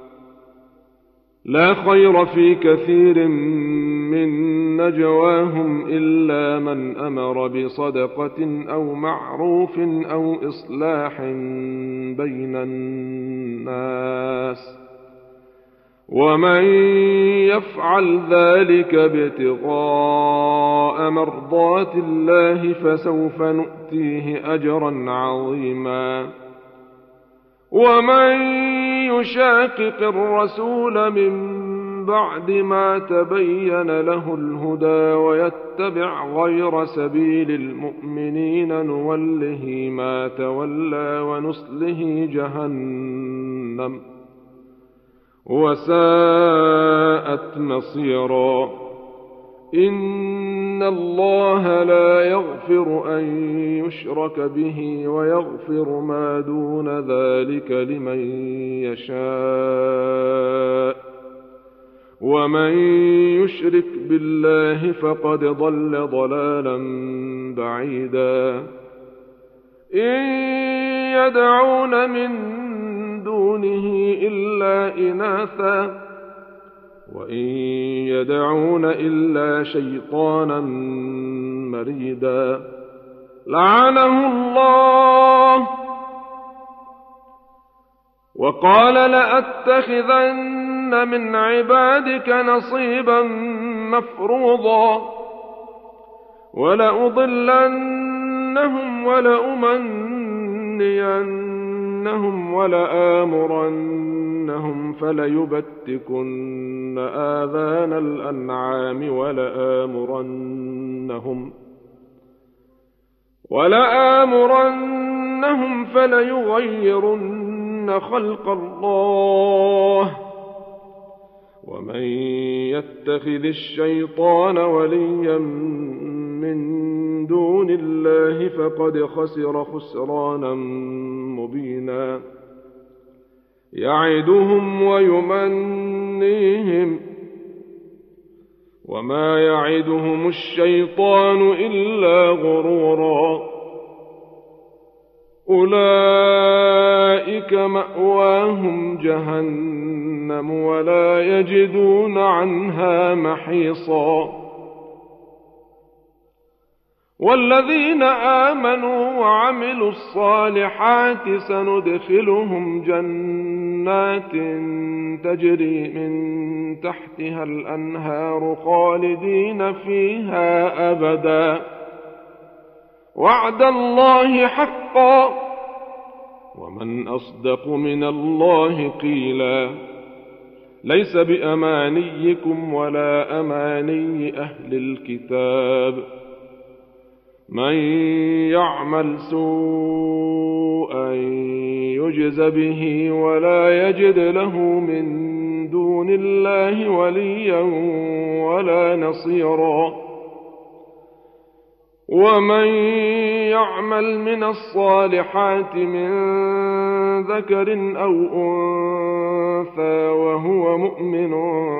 لا خير في كثير من نجواهم إلا من أمر بصدقة أو معروف أو إصلاح بين الناس، ومن يفعل ذلك ابتغاء مرضات الله فسوف نؤتيه أجرا عظيما. ومن يشاقق الرسول من بعد ما تبين له الهدى ويتبع غير سبيل المؤمنين نوله ما تولى ونصله جهنم وساءت مصيرا. إن الله لا يغفر أن يشرك به ويغفر ما دون ذلك لمن يشاء، ومن يشرك بالله فقد ضل ضلالا بعيدا. إن يدعون من دونه إلا إناثا وإن يدعون إلا شيطانا مريدا لعنه الله وقال لأتخذن من عبادك نصيبا مفروضا ولأضلنهم ولأمنينهم ولآمرنهم فليبتكن آذان الأنعام ولآمرنهم فليغيرن خلق الله. ومن يتخذ الشيطان وليا من دون الله فقد خسر خسرانا مبينا. يعدهم ويمنيهم وما يعدهم الشيطان إلا غرورا. أولئك مأواهم جهنم ولا يجدون عنها محيصا. والذين آمنوا وعملوا الصالحات سندخلهم جنات تجري من تحتها الأنهار خالدين فيها أبدا وعد الله حقا ومن أصدق من الله قيلا. ليس بأمانيكم ولا أماني أهل الكتاب. من يعمل سوءا يجز به ولا يجد له من دون الله وليا ولا نصيرا. ومن يعمل من الصالحات من ذكر أو أنثى وهو مؤمن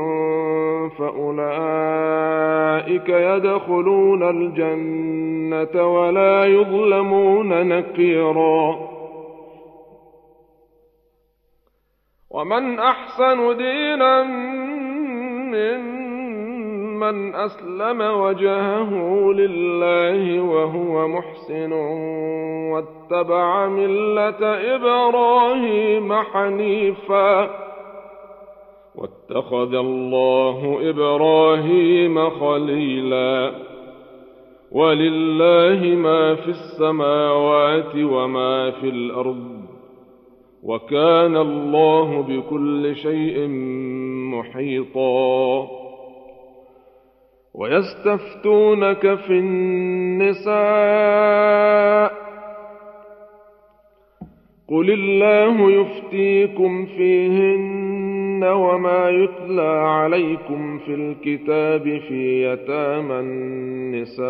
فأولئك يدخلون الجنة ولا يظلمون نقيرا. ومن أحسن دينا ممن أسلم وجهه لله وهو محسن واتبع ملة إبراهيم حنيفا واتخذ الله إبراهيم خليلا. ولله ما في السماوات وما في الأرض وكان الله بكل شيء محيطا. ويستفتونك في النساء قل الله يفتيكم فيهن وما يتلى عليكم في الكتاب في يتامى النساء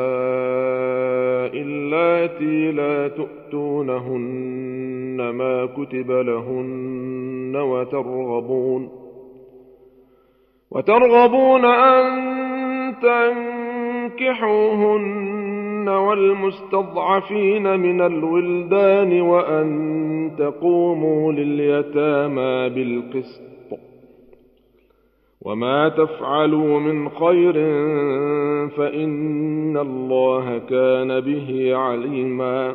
اللاتي لا تؤتونهن ما كتب لهن وترغبون أن تنكحوهن والمستضعفين من الولدان وأن تقوموا لليتامى بالقسط وما تفعلوا من خير فإن الله كان به عليما.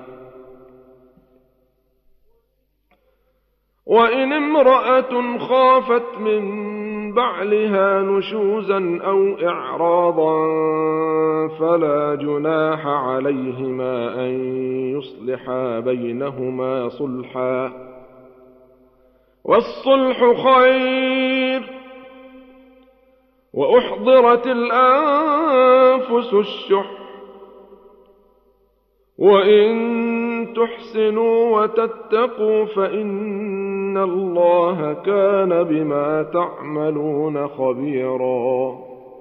وإن امرأة خافت من بعلها نشوزا أو إعراضا فلا جناح عليهما أن يصلحا بينهما صلحا والصلح خير. وأحضرت الأنفس الشح وإن تحسنوا وتتقوا فإن إن الله كان بما تعملون خبيرا.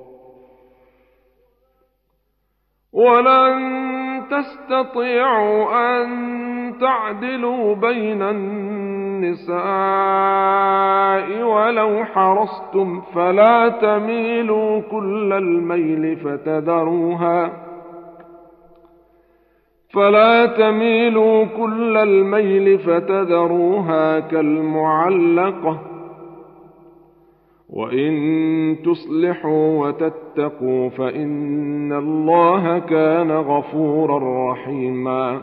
ولن تستطيعوا أن تعدلوا بين النساء ولو حرصتم فلا تميلوا كل الميل فتذروها كالمعلقة. وإن تصلحوا وتتقوا فإن الله كان غفورا رحيما.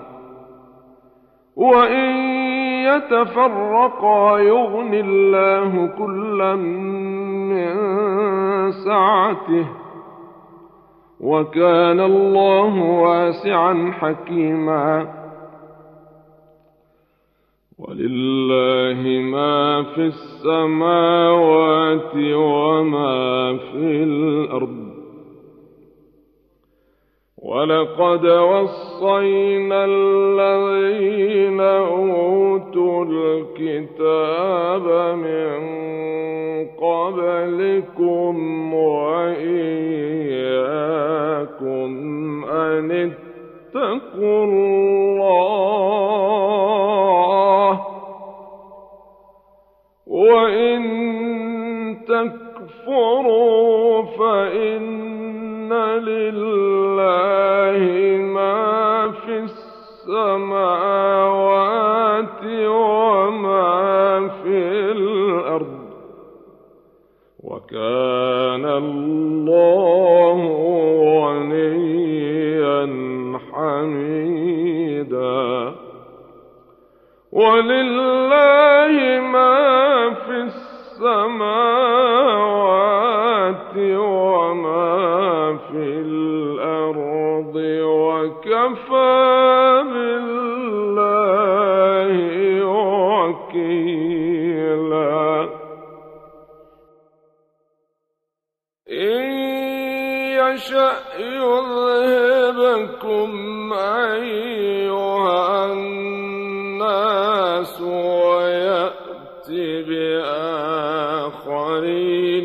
وإن يتفرقا يغن الله كلا من سعته وكان الله واسعا حكيما. ولله ما في السماوات وما في الأرض. ولقد وصينا الذين أوتوا الكتاب من قبلكم وإياكم أن اتقوا الله وإن تكفروا فإن لله ما في السماوات وما في الأرض وكان الله غنيا حميدا. ولله ما في السماوات وما في الأرض وكفى بالله وكيلا. إن يشأ يذهبكم أيها الناس ويأتي بآخرين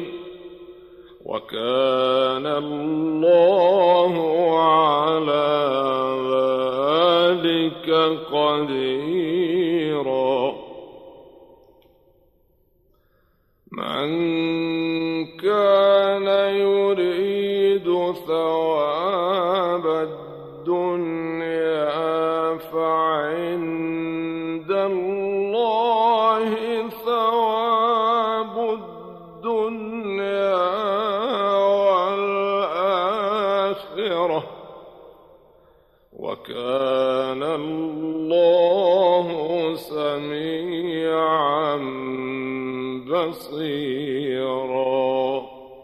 وكان الله على ذلك قديرا. من كان يريد ثواب الدنيا فعند الله ثواب الدنيا والآخرة وكان الله سميعا بصيرا.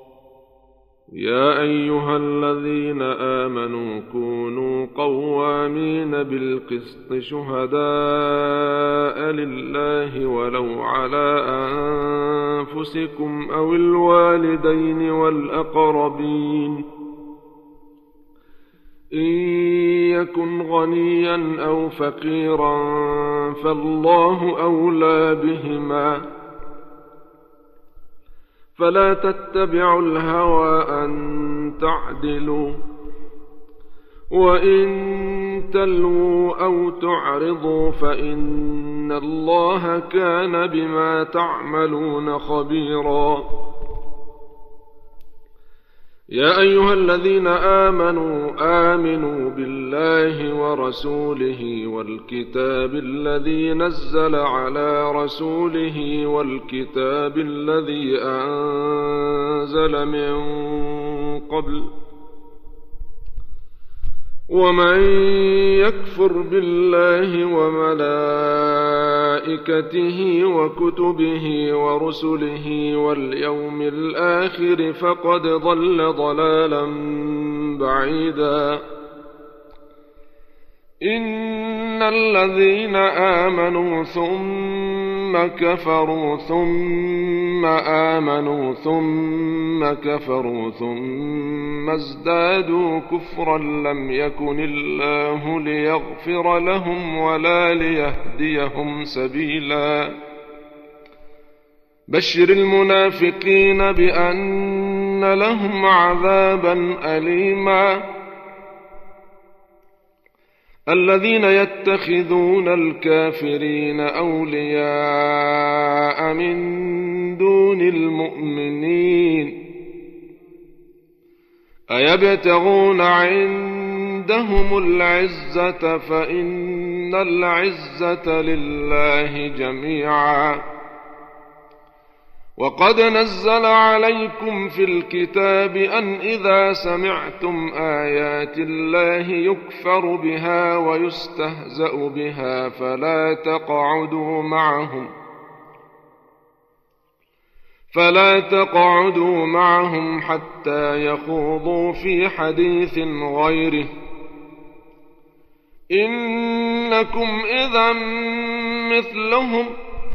يا أيها الذين آمنوا كونوا قوامين بالقسط شهداء لله ولو على أنفسكم أو الوالدين والأقربين إن يكن غنيا أو فقيرا فالله أولى بهما فلا تتبعوا الهوى أن تعدلوا وإن تلووا أو تعرضوا فإن الله كان بما تعملون خبيرا. يا أيها الذين آمنوا بالله ورسوله والكتاب الذي نزل على رسوله والكتاب الذي أنزل من قبل ومن يكفر بالله وملائكته وكتبه ورسله واليوم الآخر فقد ضل ضلالا بعيدا. إن الذين آمنوا ثم كفروا ثم آمنوا ثم كفروا ثم ازدادوا كفرا لم يكن الله ليغفر لهم ولا ليهديهم سبيلا. بشر المنافقين بأن لهم عذابا أليما الذين يتخذون الكافرين أولياء من دون المؤمنين أيبتغون عندهم العزة فإن العزة لله جميعا وقد نزل عليكم في الكتاب أن إذا سمعتم آيات الله يكفر بها ويستهزأ بها فلا تقعدوا معهم حتى يخوضوا في حديث غيره إنكم إذا مثلهم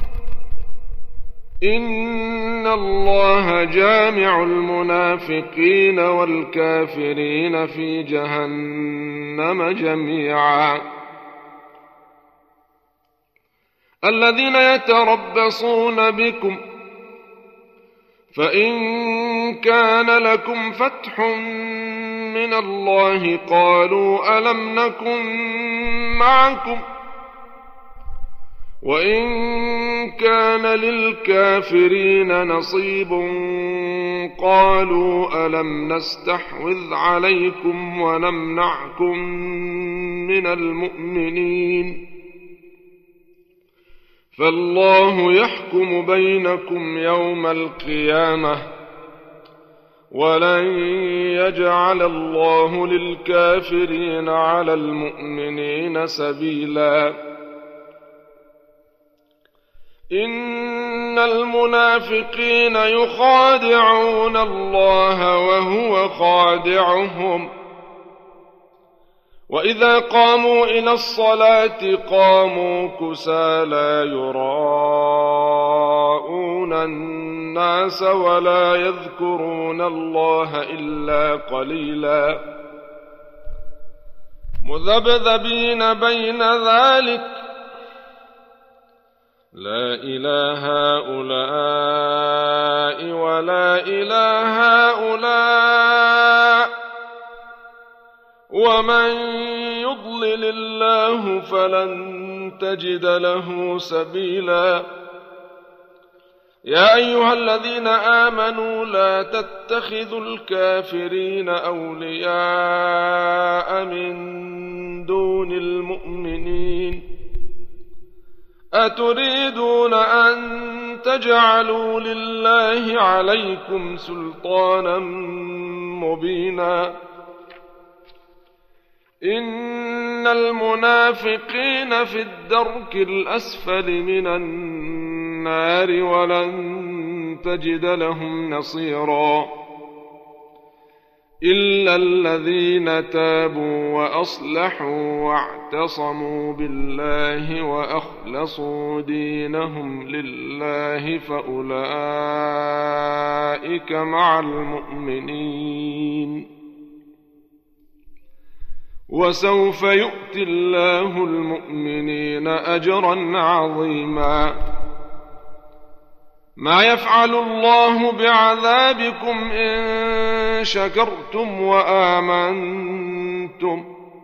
إن الله جامع المنافقين والكافرين في جهنم جميعا الذين يتربصون بكم فإن كان لكم فتح من الله قالوا ألم نكن معكم وإن كان للكافرين نصيب قالوا ألم نستحوذ عليكم ونمنعكم من المؤمنين فالله يحكم بينكم يوم القيامة ولن يجعل الله للكافرين على المؤمنين سبيلا إن المنافقين يخادعون الله وهو خادعهم وإذا قاموا إلى الصلاة قاموا كسالى يراءون الناس ولا يذكرون الله إلا قليلا مذبذبين بين ذلك لا إلى هؤلاء ولا إلى هؤلاء ومن يضلل الله فلن تجد له سبيلا يا أيها الذين آمنوا لا تتخذوا الكافرين أولياء من دون المؤمنين أتريدون أن تجعلوا لله عليكم سلطانا مبينا إن المنافقين في الدرك الأسفل من النار ولن تجد لهم نصيرا إلا الذين تابوا وأصلحوا واعتصموا بالله وأخلصوا دينهم لله فأولئك مع المؤمنين وسوف يؤتي الله المؤمنين أجرا عظيما ما يفعل الله بعذابكم إن شكرتم وآمنتم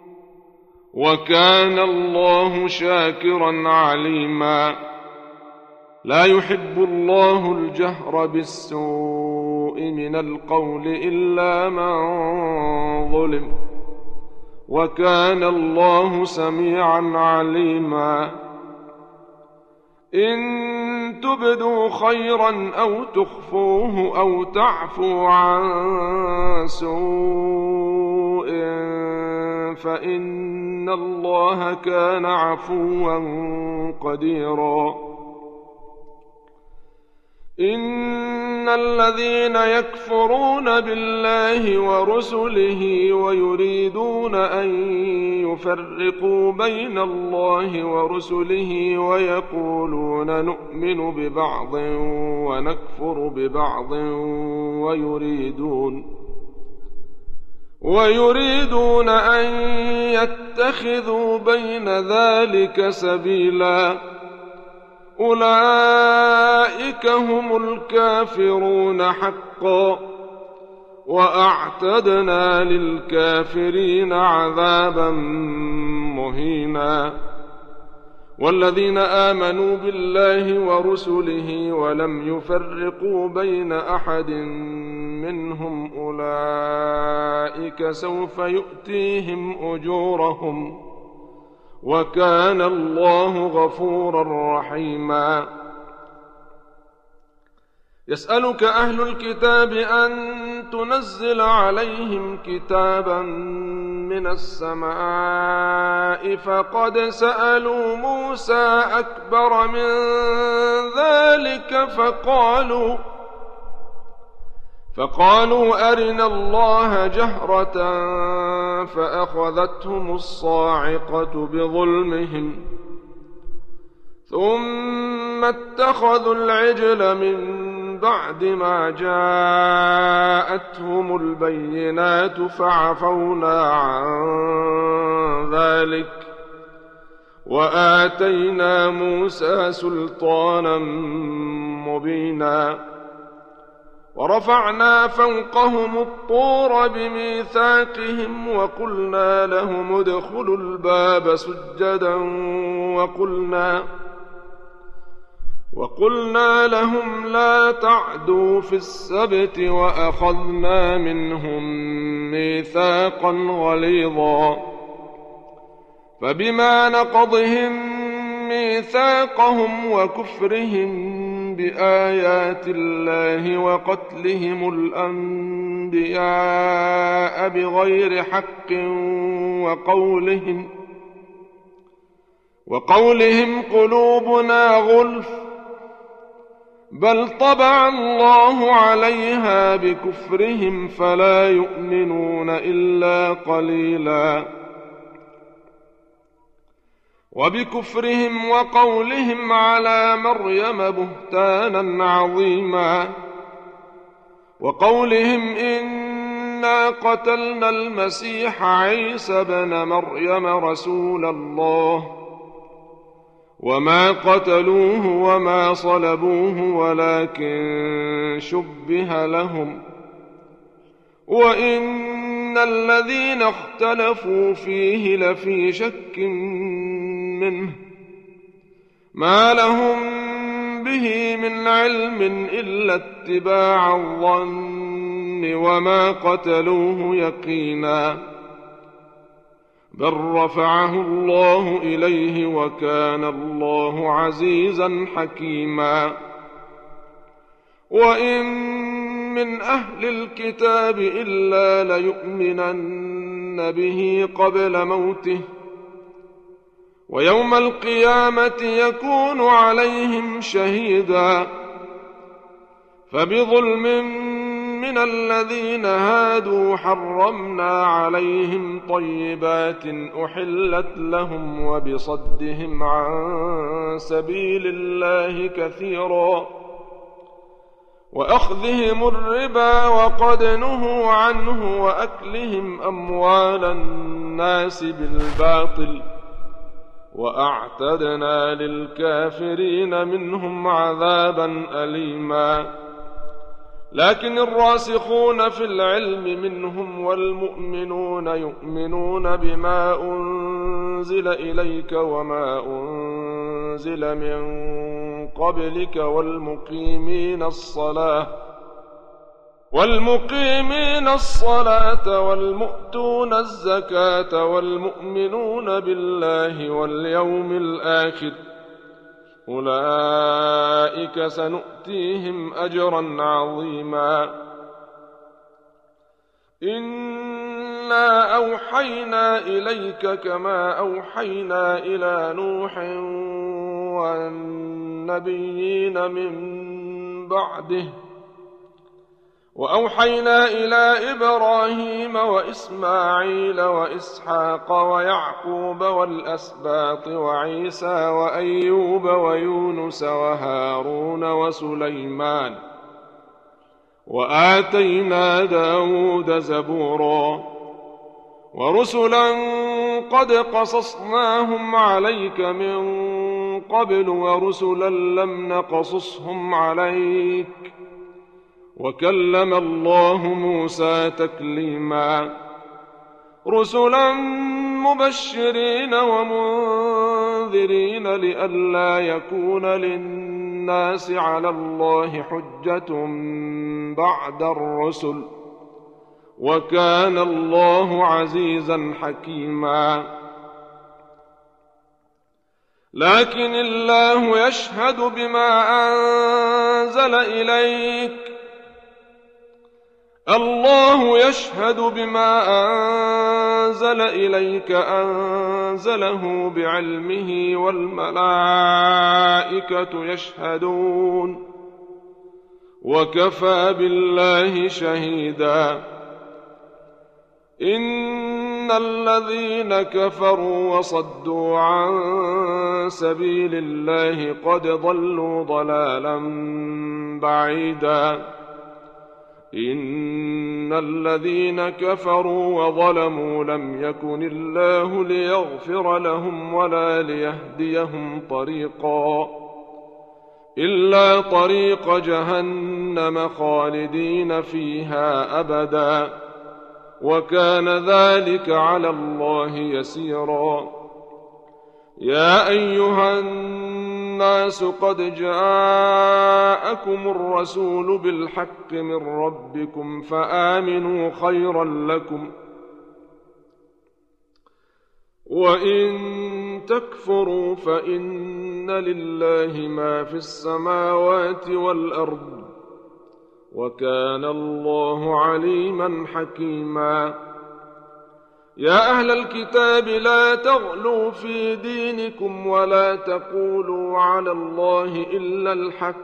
وكان الله شاكرا عليما لا يحب الله الجهر بالسوء من القول إلا من ظلم وكان الله سميعا عليما إن تبدوا خيرا أو تخفوه أو تعفوا عن سوء فإن الله كان عفوا قديرا إن الذين يكفرون بالله ورسله ويريدون أن يفرقوا بين الله ورسله ويقولون نؤمن ببعض ونكفر ببعض ويريدون أن يتخذوا بين ذلك سبيلا أولئك أولئك هم الكافرون حقا وأعتدنا للكافرين عذابا مهينا. والذين آمنوا بالله ورسله ولم يفرقوا بين أحد منهم أولئك سوف يؤتيهم أجورهم وكان الله غفورا رحيما. يسألك أهل الكتاب أن تنزل عليهم كتابا من السماء فقد سألوا موسى أكبر من ذلك فقالوا أرنا الله جهرة فأخذتهم الصاعقة بظلمهم ثم اتخذوا العجل من بعد ما جاءتهم البينات فعفونا عن ذلك وآتينا موسى سلطانا مبينا. ورفعنا فوقهم الطور بميثاقهم وقلنا لهم ادخلوا الباب سجدا وقلنا لهم لا تعدوا في السبت وأخذنا منهم ميثاقا غليظا. فبما نقضهم ميثاقهم وكفرهم بآيات الله وقتلهم الأنبياء بغير حق وقولهم قلوبنا غلف بل طبع الله عليها بكفرهم فلا يؤمنون إلا قليلا. وبكفرهم وقولهم على مريم بهتانا عظيما وقولهم إنا قتلنا المسيح عيسى بن مريم رسول الله وما قتلوه وما صلبوه ولكن شبه لهم وإن الذين اختلفوا فيه لفي شك منه ما لهم به من علم إلا اتباع الظن وما قتلوه يقينا بل رفعه الله إليه وكان الله عزيزا حكيما. وإن من أهل الكتاب إلا ليؤمنن به قبل موته ويوم القيامة يكون عليهم شهيدا. فبظلم من الذين هادوا حرمنا عليهم طيبات أحلت لهم وبصدهم عن سبيل الله كثيرا وأخذهم الربا وقد نهوا عنه وأكلهم أموال الناس بالباطل وأعتدنا للكافرين منهم عذابا أليما. لكن الراسخون في العلم منهم والمؤمنون يؤمنون بما أنزل إليك وما أنزل من قبلك والمقيمين الصلاة والمؤتون الزكاة والمؤمنون بالله واليوم الآخر أولئك سنؤتيهم أجرا عظيما. إنا أوحينا إليك كما أوحينا إلى نوح والنبيين من بعده وأوحينا إلى إبراهيم وإسماعيل وإسحاق ويعقوب والأسباط وعيسى وأيوب ويونس وهارون وسليمان وآتينا داود زبورا ورسلا قد قصصناهم عليك من قبل ورسلا لم نقصصهم عليك وكلم الله موسى تكليما رسلا مبشرين ومنذرين لئلا يكون للناس على الله حجة بعد الرسل وكان الله عزيزا حكيما لكن الله يشهد بما أنزل إليك الله يشهد بما أنزل إليك أنزله بعلمه والملائكة يشهدون وكفى بالله شهيدا إن الذين كفروا وصدوا عن سبيل الله قد ضلوا ضلالا بعيدا إن الذين كفروا وظلموا لم يكن الله ليغفر لهم ولا ليهديهم طريقا إلا طريق جهنم خالدين فيها أبدا وكان ذلك على الله يسيرا يا أيها الناس قد جاءكم الرسول بالحق من ربكم فآمنوا خيرا لكم وإن تكفروا فإن لله ما في السماوات والأرض وكان الله عليما حكيما يا أهل الكتاب لا تغلوا في دينكم ولا تقولوا على الله إلا الحق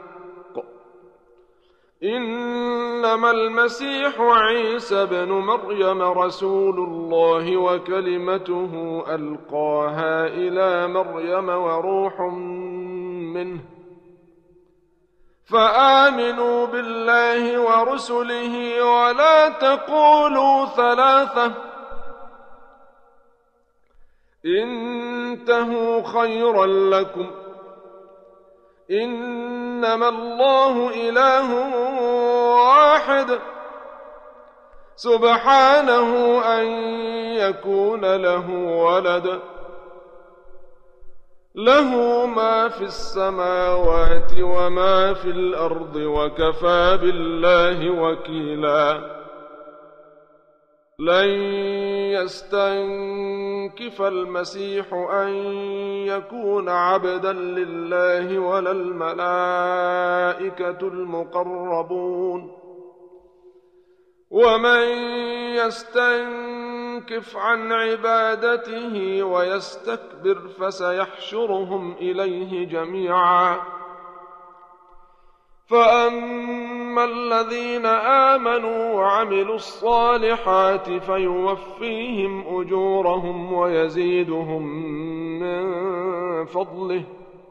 إنما المسيح عيسى بن مريم رسول الله وكلمته ألقاها إلى مريم وروح منه فآمنوا بالله ورسله ولا تقولوا ثلاثة انتهوا خيرا لكم إنما الله إله واحد سبحانه أن يكون له ولد له ما في السماوات وما في الأرض وكفى بالله وكيلا لن يستنكف المسيح أن يكون عبدا لله ولا الملائكة المقربون ومن يستنكف عن عبادته ويستكبر فسيحشرهم إليه جميعا فأما الذين آمنوا وعملوا الصالحات فيوفيهم أجورهم ويزيدهم من فضله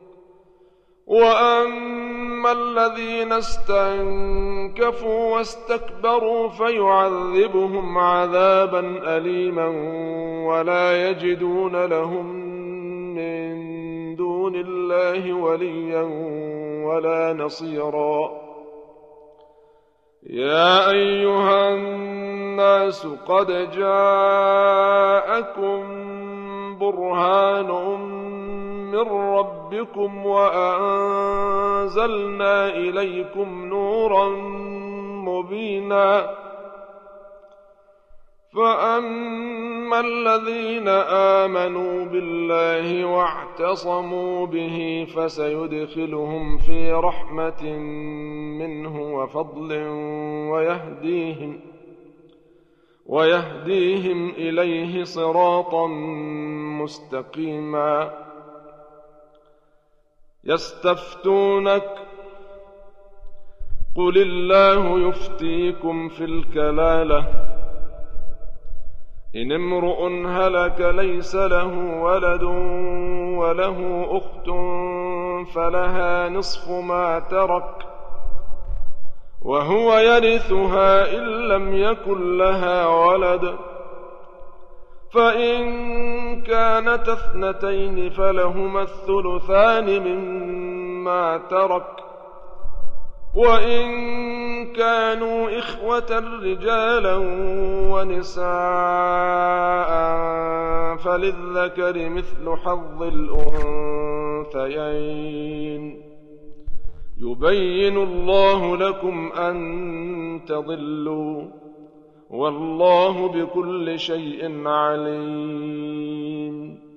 وأما الذين استنكفوا واستكبروا فيعذبهم عذابا أليما ولا يجدون لهم من دون الله وليا ولا نصيرا يا أيها الناس قد جاءكم برهان من ربكم وأنزلنا إليكم نورا مبينا فأما الذين آمنوا بالله واعتصموا به فسيدخلهم في رحمة منه وفضل ويهديهم إليه صراطا مستقيما يستفتونك قل الله يفتيكم في الكلالة إن امرؤ هلك ليس له ولد وله أخت فلها نصف ما ترك وهو يرثها إن لم يكن لها ولد فإن كانت اثنتين فلهما الثلثان مما ترك، وإن كانوا إخوة رجالا ونساء فللذكر مثل حظ الأنثيين. يبين الله لكم أن تضلوا، والله بكل شيء عليم.